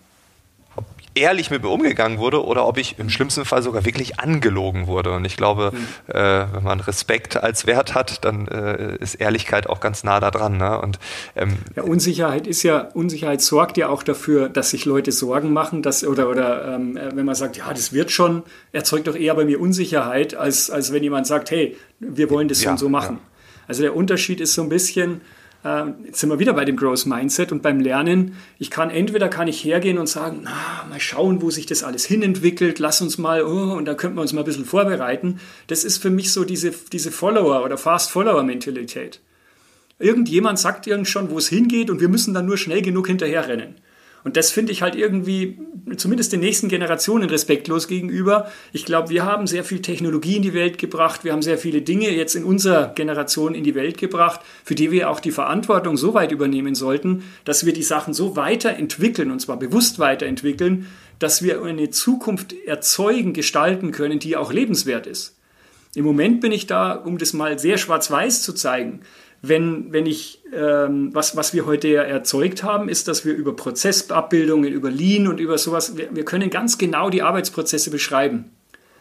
ob ehrlich mit mir umgegangen wurde oder ob ich im schlimmsten Fall sogar wirklich angelogen wurde. Und ich glaube, mhm. äh, wenn man Respekt als Wert hat, dann äh, ist Ehrlichkeit auch ganz nah da dran. Ne? Und, ähm, ja, Unsicherheit ist ja, Unsicherheit sorgt ja auch dafür, dass sich Leute Sorgen machen, dass, oder, oder ähm, wenn man sagt, ja, das wird schon, erzeugt doch eher bei mir Unsicherheit, als, als wenn jemand sagt, hey, wir wollen das ja, so und so machen. Ja. Also der Unterschied ist so ein bisschen, jetzt sind wir wieder bei dem Growth Mindset und beim Lernen. Ich kann entweder kann ich hergehen und sagen, na, mal schauen, wo sich das alles hinentwickelt, lass uns mal, oh, und da könnten wir uns mal ein bisschen vorbereiten. Das ist für mich so diese, diese Follower- oder Fast-Follower-Mentalität. Irgendjemand sagt irgend schon, wo es hingeht und wir müssen dann nur schnell genug hinterherrennen. Und das finde ich halt irgendwie, zumindest den nächsten Generationen respektlos gegenüber. Ich glaube, wir haben sehr viel Technologie in die Welt gebracht. Wir haben sehr viele Dinge jetzt in unserer Generation in die Welt gebracht, für die wir auch die Verantwortung so weit übernehmen sollten, dass wir die Sachen so weiterentwickeln, und zwar bewusst weiterentwickeln, dass wir eine Zukunft erzeugen, gestalten können, die auch lebenswert ist. Im Moment bin ich da, um das mal sehr schwarz-weiß zu zeigen, Wenn, wenn ich, ähm, was, was wir heute ja erzeugt haben, ist, dass wir über Prozessabbildungen, über Lean und über sowas, wir, wir können ganz genau die Arbeitsprozesse beschreiben.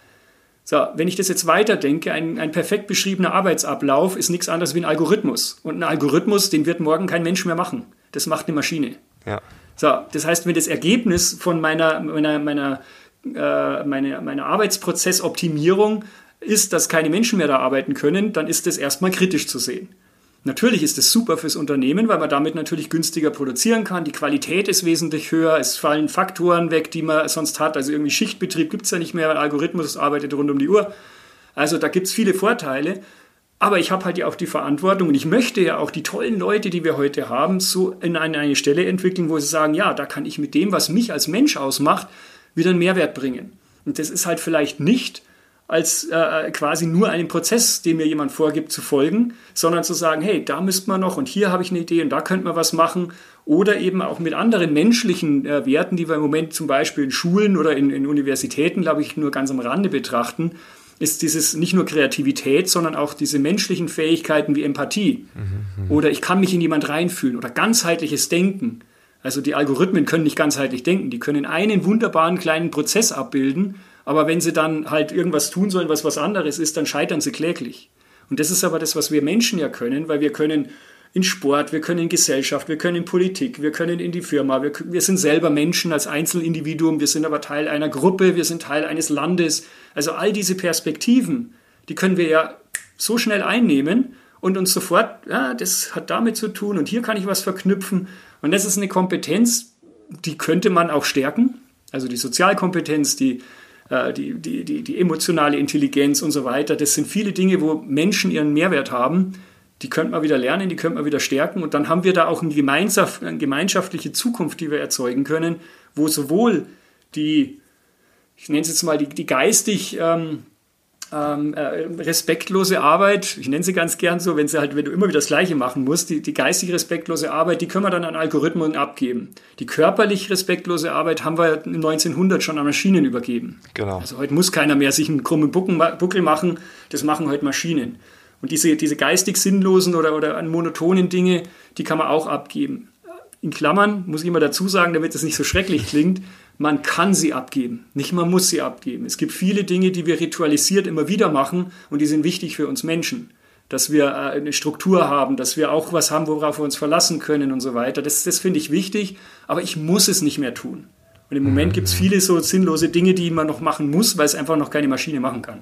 So, wenn ich das jetzt weiterdenke, ein, ein perfekt beschriebener Arbeitsablauf ist nichts anderes wie ein Algorithmus. Und ein Algorithmus, den wird morgen kein Mensch mehr machen. Das macht eine Maschine. Ja. So, das heißt, wenn das Ergebnis von meiner, meiner, meiner, äh, meiner, meiner Arbeitsprozessoptimierung ist, dass keine Menschen mehr da arbeiten können, dann ist das erstmal kritisch zu sehen. Natürlich ist es super fürs Unternehmen, weil man damit natürlich günstiger produzieren kann. Die Qualität ist wesentlich höher. Es fallen Faktoren weg, die man sonst hat. Also irgendwie Schichtbetrieb gibt es ja nicht mehr. Ein Algorithmus arbeitet rund um die Uhr. Also da gibt es viele Vorteile. Aber ich habe halt ja auch die Verantwortung und ich möchte ja auch die tollen Leute, die wir heute haben, so in eine, eine Stelle entwickeln, wo sie sagen, ja, da kann ich mit dem, was mich als Mensch ausmacht, wieder einen Mehrwert bringen. Und das ist halt vielleicht nicht als äh, quasi nur einen Prozess, den mir jemand vorgibt, zu folgen, sondern zu sagen, hey, da müsste man noch und hier habe ich eine Idee und da könnte man was machen. Oder eben auch mit anderen menschlichen äh, Werten, die wir im Moment zum Beispiel in Schulen oder in, in Universitäten, glaube ich, nur ganz am Rande betrachten, ist dieses nicht nur Kreativität, sondern auch diese menschlichen Fähigkeiten wie Empathie. Mhm. Oder ich kann mich in jemand reinfühlen oder ganzheitliches Denken. Also die Algorithmen können nicht ganzheitlich denken, die können einen wunderbaren kleinen Prozess abbilden, aber wenn sie dann halt irgendwas tun sollen, was was anderes ist, dann scheitern sie kläglich. Und das ist aber das, was wir Menschen ja können, weil wir können in Sport, wir können in Gesellschaft, wir können in Politik, wir können in die Firma, wir, wir sind selber Menschen als Einzelindividuum, wir sind aber Teil einer Gruppe, wir sind Teil eines Landes. Also all diese Perspektiven, die können wir ja so schnell einnehmen und uns sofort, ja, das hat damit zu tun und hier kann ich was verknüpfen. Und das ist eine Kompetenz, die könnte man auch stärken, also die Sozialkompetenz, die Die, die, die, die emotionale Intelligenz und so weiter. Das sind viele Dinge, wo Menschen ihren Mehrwert haben. Die könnte man wieder lernen, die könnte man wieder stärken. Und dann haben wir da auch eine, gemeinschaft, eine gemeinschaftliche Zukunft, die wir erzeugen können, wo sowohl die, ich nenne es jetzt mal, die, die geistig ähm, ähm, äh, respektlose Arbeit, ich nenne sie ganz gern so, wenn, sie halt, wenn du immer wieder das Gleiche machen musst, die, die geistig respektlose Arbeit, die können wir dann an Algorithmen abgeben. Die körperlich respektlose Arbeit haben wir im neunzehnhundert schon an Maschinen übergeben. Genau. Also heute muss keiner mehr sich einen krummen Buckel machen, das machen heute Maschinen. Und diese, diese geistig sinnlosen oder, oder monotonen Dinge, die kann man auch abgeben. In Klammern muss ich immer dazu sagen, damit es nicht so schrecklich klingt, man kann sie abgeben, nicht man muss sie abgeben. Es gibt viele Dinge, die wir ritualisiert immer wieder machen und die sind wichtig für uns Menschen. Dass wir eine Struktur haben, dass wir auch was haben, worauf wir uns verlassen können und so weiter. Das, das finde ich wichtig, aber ich muss es nicht mehr tun. Und im Moment gibt es viele so sinnlose Dinge, die man noch machen muss, weil es einfach noch keine Maschine machen kann.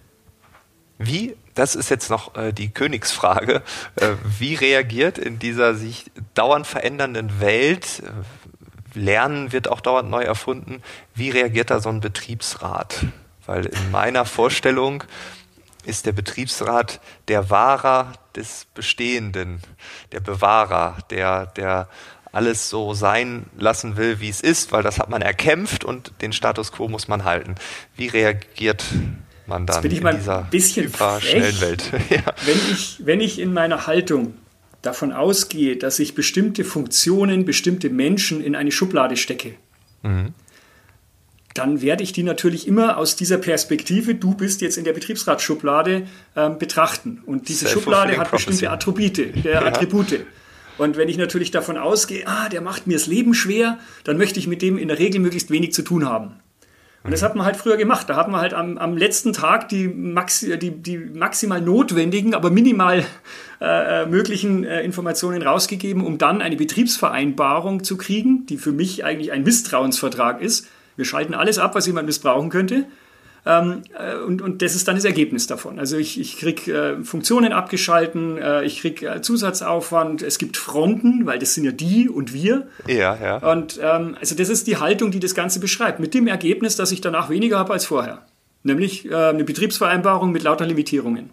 Wie, das ist jetzt noch äh, die Königsfrage, äh, wie reagiert in dieser sich dauernd verändernden Welt, äh, Lernen wird auch dauernd neu erfunden, wie reagiert da so ein Betriebsrat? Weil in meiner Vorstellung ist der Betriebsrat der Wahrer des Bestehenden, der Bewahrer, der, der alles so sein lassen will, wie es ist, weil das hat man erkämpft und den Status quo muss man halten. Wie reagiert man dann Jetzt bin ich in mal dieser ein bisschen schnellen Welt? ja. wenn, ich, wenn ich in meiner Haltung davon ausgehe, dass ich bestimmte Funktionen, bestimmte Menschen in eine Schublade stecke, mhm. dann werde ich die natürlich immer aus dieser Perspektive, du bist jetzt in der Betriebsratsschublade, ähm, betrachten. Und diese Schublade hat bestimmte Attribute, äh, ja. Attribute. Und wenn ich natürlich davon ausgehe, ah, der macht mir das Leben schwer, dann möchte ich mit dem in der Regel möglichst wenig zu tun haben. Und das hat man halt früher gemacht. Da hat man halt am, am letzten Tag die, maxi, die, die maximal notwendigen, aber minimal äh, möglichen äh, Informationen rausgegeben, um dann eine Betriebsvereinbarung zu kriegen, die für mich eigentlich ein Misstrauensvertrag ist. Wir schalten alles ab, was jemand missbrauchen könnte. Ähm, äh, und, und das ist dann das Ergebnis davon. Also ich, ich kriege äh, Funktionen abgeschalten, äh, ich kriege äh, Zusatzaufwand, es gibt Fronten, weil das sind ja die und wir. Ja, ja. Und ähm, also das ist die Haltung, die das Ganze beschreibt. Mit dem Ergebnis, dass ich danach weniger habe als vorher. Nämlich äh, eine Betriebsvereinbarung mit lauter Limitierungen.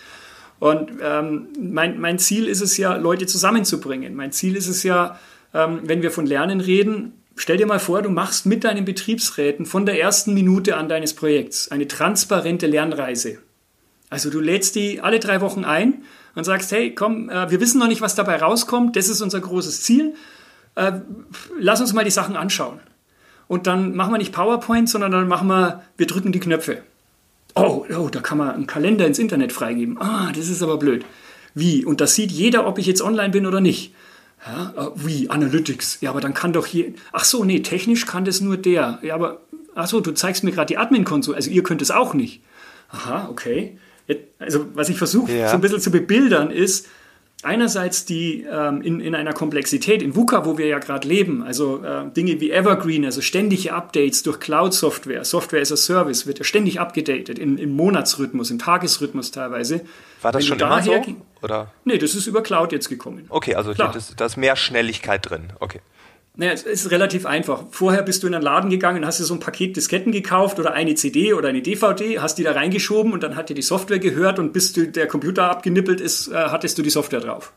Und ähm, mein, mein Ziel ist es ja, Leute zusammenzubringen. Mein Ziel ist es ja, ähm, wenn wir von Lernen reden, stell dir mal vor, du machst mit deinen Betriebsräten von der ersten Minute an deines Projekts eine transparente Lernreise. Also du lädst die alle drei Wochen ein und sagst, hey, komm, äh, wir wissen noch nicht, was dabei rauskommt, das ist unser großes Ziel, äh, lass uns mal die Sachen anschauen. Und dann machen wir nicht PowerPoint, sondern dann machen wir, wir drücken die Knöpfe. Oh, oh, da kann man einen Kalender ins Internet freigeben. Ah, das ist aber blöd. Wie? Und das sieht jeder, ob ich jetzt online bin oder nicht. Ja, wie? Analytics. Ja, aber dann kann doch hier... Ach so, nee, technisch kann das nur der. Ja, aber... Ach so, du zeigst mir gerade die Admin-Konsole. Also ihr könnt es auch nicht. Aha, okay. Jetzt, also was ich versuche ja. so ein bisschen zu bebildern ist, einerseits die ähm, in, in einer Komplexität, in VUCA, wo wir ja gerade leben, also äh, Dinge wie Evergreen, also ständige Updates durch Cloud-Software, Software as a Service, wird ja ständig abgedatet, in, im Monatsrhythmus, im Tagesrhythmus teilweise. War das Wenn schon immer so? Oder? Nee, das ist über Cloud jetzt gekommen. Okay, also da ist, ist mehr Schnelligkeit drin. Okay. Naja, es ist relativ einfach. Vorher bist du in einen Laden gegangen und hast dir so ein Paket Disketten gekauft oder eine C D oder eine D V D, hast die da reingeschoben und dann hat dir die Software gehört und bis du, der Computer abgenippelt ist, äh, hattest du die Software drauf.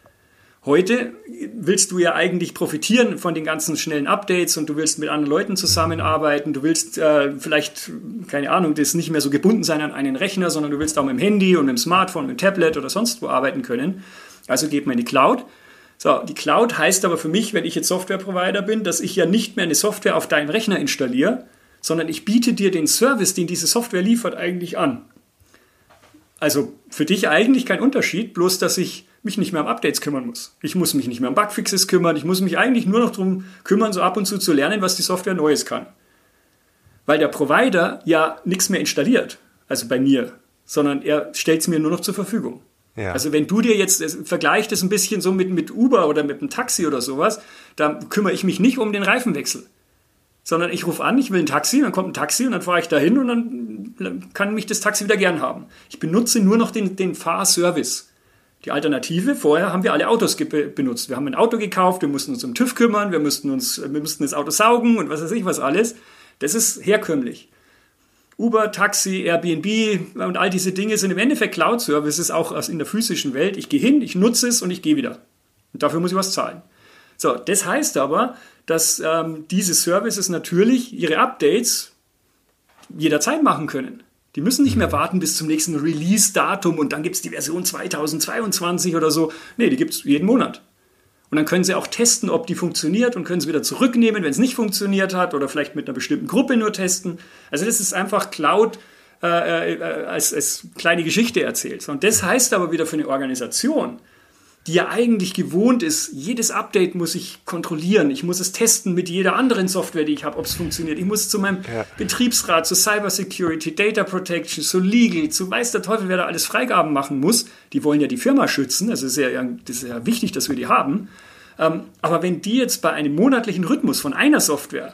Heute willst du ja eigentlich profitieren von den ganzen schnellen Updates und du willst mit anderen Leuten zusammenarbeiten, du willst äh, vielleicht, keine Ahnung, das nicht mehr so gebunden sein an einen Rechner, sondern du willst auch mit dem Handy und mit dem Smartphone, mit dem Tablet oder sonst wo arbeiten können. Also geht man in die Cloud. So, die Cloud heißt aber für mich, wenn ich jetzt Software-Provider bin, dass ich ja nicht mehr eine Software auf deinen Rechner installiere, sondern ich biete dir den Service, den diese Software liefert, eigentlich an. Also für dich eigentlich kein Unterschied, bloß dass ich mich nicht mehr um Updates kümmern muss. Ich muss mich nicht mehr um Bugfixes kümmern, ich muss mich eigentlich nur noch darum kümmern, so ab und zu zu lernen, was die Software Neues kann. Weil der Provider ja nichts mehr installiert, also bei mir, sondern er stellt es mir nur noch zur Verfügung. Ja. Also wenn du dir jetzt, vergleich das ein bisschen so mit, mit Uber oder mit einem Taxi oder sowas, dann kümmere ich mich nicht um den Reifenwechsel. Sondern ich rufe an, ich will ein Taxi, dann kommt ein Taxi und dann fahre ich dahin und dann kann mich das Taxi wieder gern haben. Ich benutze nur noch den, den Fahrservice. Die Alternative, vorher haben wir alle Autos ge- benutzt. Wir haben ein Auto gekauft, wir mussten uns um TÜV kümmern, wir mussten, uns, wir mussten das Auto saugen und was weiß ich was alles. Das ist herkömmlich. Uber, Taxi, Airbnb und all diese Dinge sind im Endeffekt Cloud-Services, auch in der physischen Welt. Ich gehe hin, ich nutze es und ich gehe wieder. Und dafür muss ich was zahlen. So, das heißt aber, dass ähm, diese Services natürlich ihre Updates jederzeit machen können. Die müssen nicht mehr warten bis zum nächsten Release-Datum und dann gibt es die Version zweitausendzweiundzwanzig oder so. Nee, die gibt es jeden Monat. Und dann können sie auch testen, ob die funktioniert und können sie wieder zurücknehmen, wenn es nicht funktioniert hat oder vielleicht mit einer bestimmten Gruppe nur testen. Also das ist einfach Cloud äh, äh, als, als kleine Geschichte erzählt. Und das heißt aber wieder für eine Organisation, die ja eigentlich gewohnt ist, jedes Update muss ich kontrollieren. Ich muss es testen mit jeder anderen Software, die ich habe, ob es funktioniert. Ich muss zu meinem ja. Betriebsrat, zu Cybersecurity, Data Protection, zu Legal, zu weiß der Teufel, wer da alles Freigaben machen muss. Die wollen ja die Firma schützen. Also ist ja, das ist ja wichtig, dass wir die haben. Ähm, aber wenn die jetzt bei einem monatlichen Rhythmus von einer Software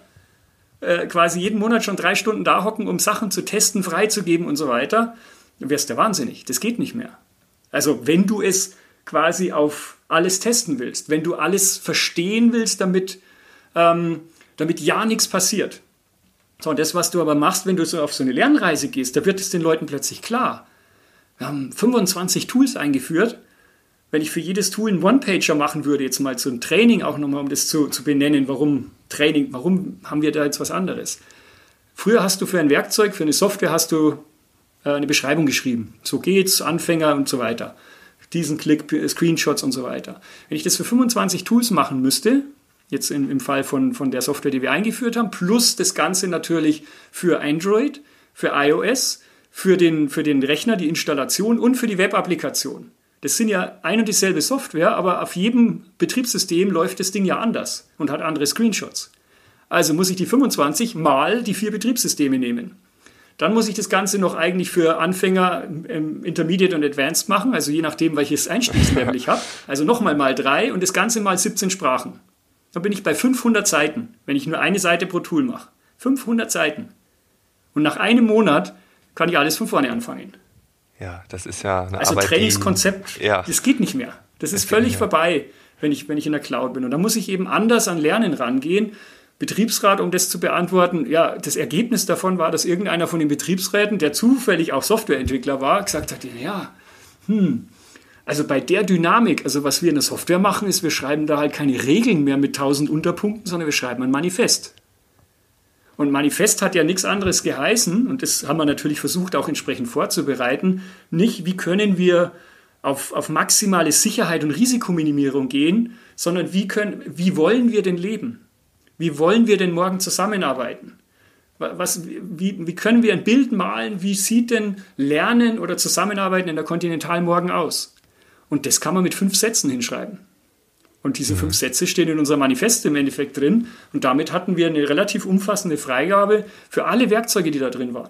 äh, quasi jeden Monat schon drei Stunden da hocken, um Sachen zu testen, freizugeben und so weiter, dann wärst du wahnsinnig. Das geht nicht mehr. Also wenn du es quasi auf alles testen willst, wenn du alles verstehen willst, damit, ähm, damit ja nichts passiert. So, und das, was du aber machst, wenn du so auf so eine Lernreise gehst, da wird es den Leuten plötzlich klar. Wir haben fünfundzwanzig Tools eingeführt wenn ich für jedes Tool einen One-Pager machen würde, jetzt mal zum Training auch nochmal, um das zu, zu benennen, warum Training, warum haben wir da jetzt was anderes? Früher hast du für ein Werkzeug, für eine Software hast du äh, eine Beschreibung geschrieben. So geht's, Anfänger und so weiter. Diesen Klick, Screenshots und so weiter. Wenn ich das für fünfundzwanzig Tools machen müsste, jetzt in, im Fall von, von der Software, die wir eingeführt haben, plus das Ganze natürlich für Android, für iOS, für den, für den Rechner, die Installation und für die Web-Applikation. Das sind ja ein und dieselbe Software, aber auf jedem Betriebssystem läuft das Ding ja anders und hat andere Screenshots. Also muss ich die fünfundzwanzig mal die vier Betriebssysteme nehmen. Dann muss ich das Ganze noch eigentlich für Anfänger, ähm, Intermediate und Advanced machen, also je nachdem, welches Einstiegslevel ich habe. Also nochmal mal drei und das Ganze mal siebzehn Sprachen. Dann bin ich bei fünfhundert Seiten, wenn ich nur eine Seite pro Tool mache. fünfhundert Seiten. Und nach einem Monat kann ich alles von vorne anfangen. Ja, das ist ja eine also Arbeit, Trainingskonzept, die, ja. das geht nicht mehr. Das, das ist völlig vorbei, wenn ich, wenn ich in der Cloud bin. Und da muss ich eben anders an Lernen rangehen. Betriebsrat, um das zu beantworten, ja, das Ergebnis davon war, dass irgendeiner von den Betriebsräten, der zufällig auch Softwareentwickler war, gesagt hat, ja, hm, also bei der Dynamik, also was wir in der Software machen, ist, wir schreiben da halt keine Regeln mehr mit tausend Unterpunkten, sondern wir schreiben ein Manifest. Und Manifest hat ja nichts anderes geheißen, und das haben wir natürlich versucht, auch entsprechend vorzubereiten, nicht, wie können wir auf, auf maximale Sicherheit und Risikominimierung gehen, sondern wie, können, wie wollen wir denn leben? Wie wollen wir denn morgen zusammenarbeiten? Was, wie, wie können wir ein Bild malen? Wie sieht denn Lernen oder Zusammenarbeiten in der Continental morgen aus? Und das kann man mit fünf Sätzen hinschreiben. Und diese mhm. fünf Sätze stehen in unserem Manifest im Endeffekt drin. Und damit hatten wir eine relativ umfassende Freigabe für alle Werkzeuge, die da drin waren.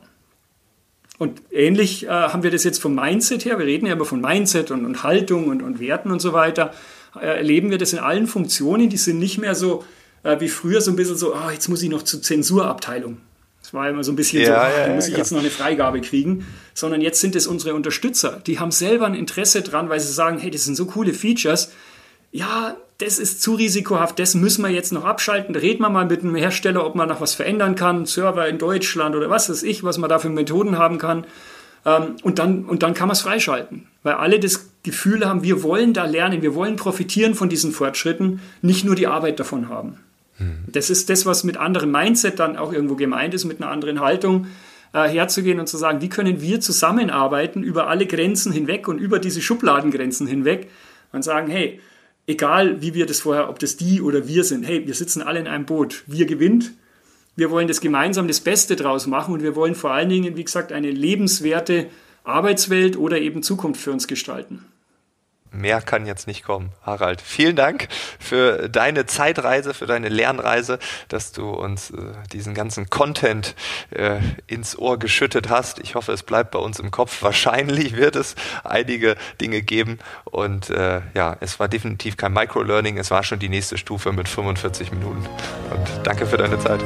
Und ähnlich äh, haben wir das jetzt vom Mindset her, wir reden ja immer von Mindset und, und Haltung und, und Werten und so weiter, äh, erleben wir das in allen Funktionen, die sind nicht mehr so wie früher so ein bisschen so, oh, jetzt muss ich noch zur Zensurabteilung. Das war immer so ein bisschen ja, so, oh, ja, da muss ich ja. jetzt noch eine Freigabe kriegen. Sondern jetzt sind es unsere Unterstützer. Die haben selber ein Interesse dran, weil sie sagen, hey, das sind so coole Features. Ja, das ist zu risikohaft, das müssen wir jetzt noch abschalten. Da reden wir mal mit einem Hersteller, ob man noch was verändern kann. Server in Deutschland oder was weiß ich, was man da für Methoden haben kann. Und dann, und dann kann man es freischalten. Weil alle das Gefühl haben, wir wollen da lernen, wir wollen profitieren von diesen Fortschritten, nicht nur die Arbeit davon haben. Das ist das, was mit anderem Mindset dann auch irgendwo gemeint ist, mit einer anderen Haltung äh, herzugehen und zu sagen, wie können wir zusammenarbeiten über alle Grenzen hinweg und über diese Schubladengrenzen hinweg und sagen, hey, egal wie wir das vorher, ob das die oder wir sind, hey, wir sitzen alle in einem Boot, wir gewinnt, wir wollen das gemeinsam das Beste draus machen und wir wollen vor allen Dingen, wie gesagt, eine lebenswerte Arbeitswelt oder eben Zukunft für uns gestalten. Mehr kann jetzt nicht kommen. Harald, vielen Dank für deine Zeitreise, für deine Lernreise, dass du uns äh, diesen ganzen Content äh, ins Ohr geschüttet hast. Ich hoffe, es bleibt bei uns im Kopf. Wahrscheinlich wird es einige Dinge geben. Und äh, ja, es war definitiv kein Microlearning. Es war schon die nächste Stufe mit fünfundvierzig Minuten. Und danke für deine Zeit.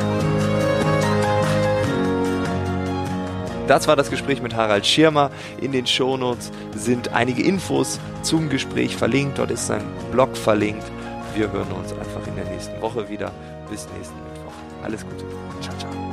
Das war das Gespräch mit Harald Schirmer. In den Shownotes sind einige Infos zum Gespräch verlinkt. Dort ist sein Blog verlinkt. Wir hören uns einfach in der nächsten Woche wieder. Bis nächsten Mittwoch. Alles Gute. Ciao, ciao.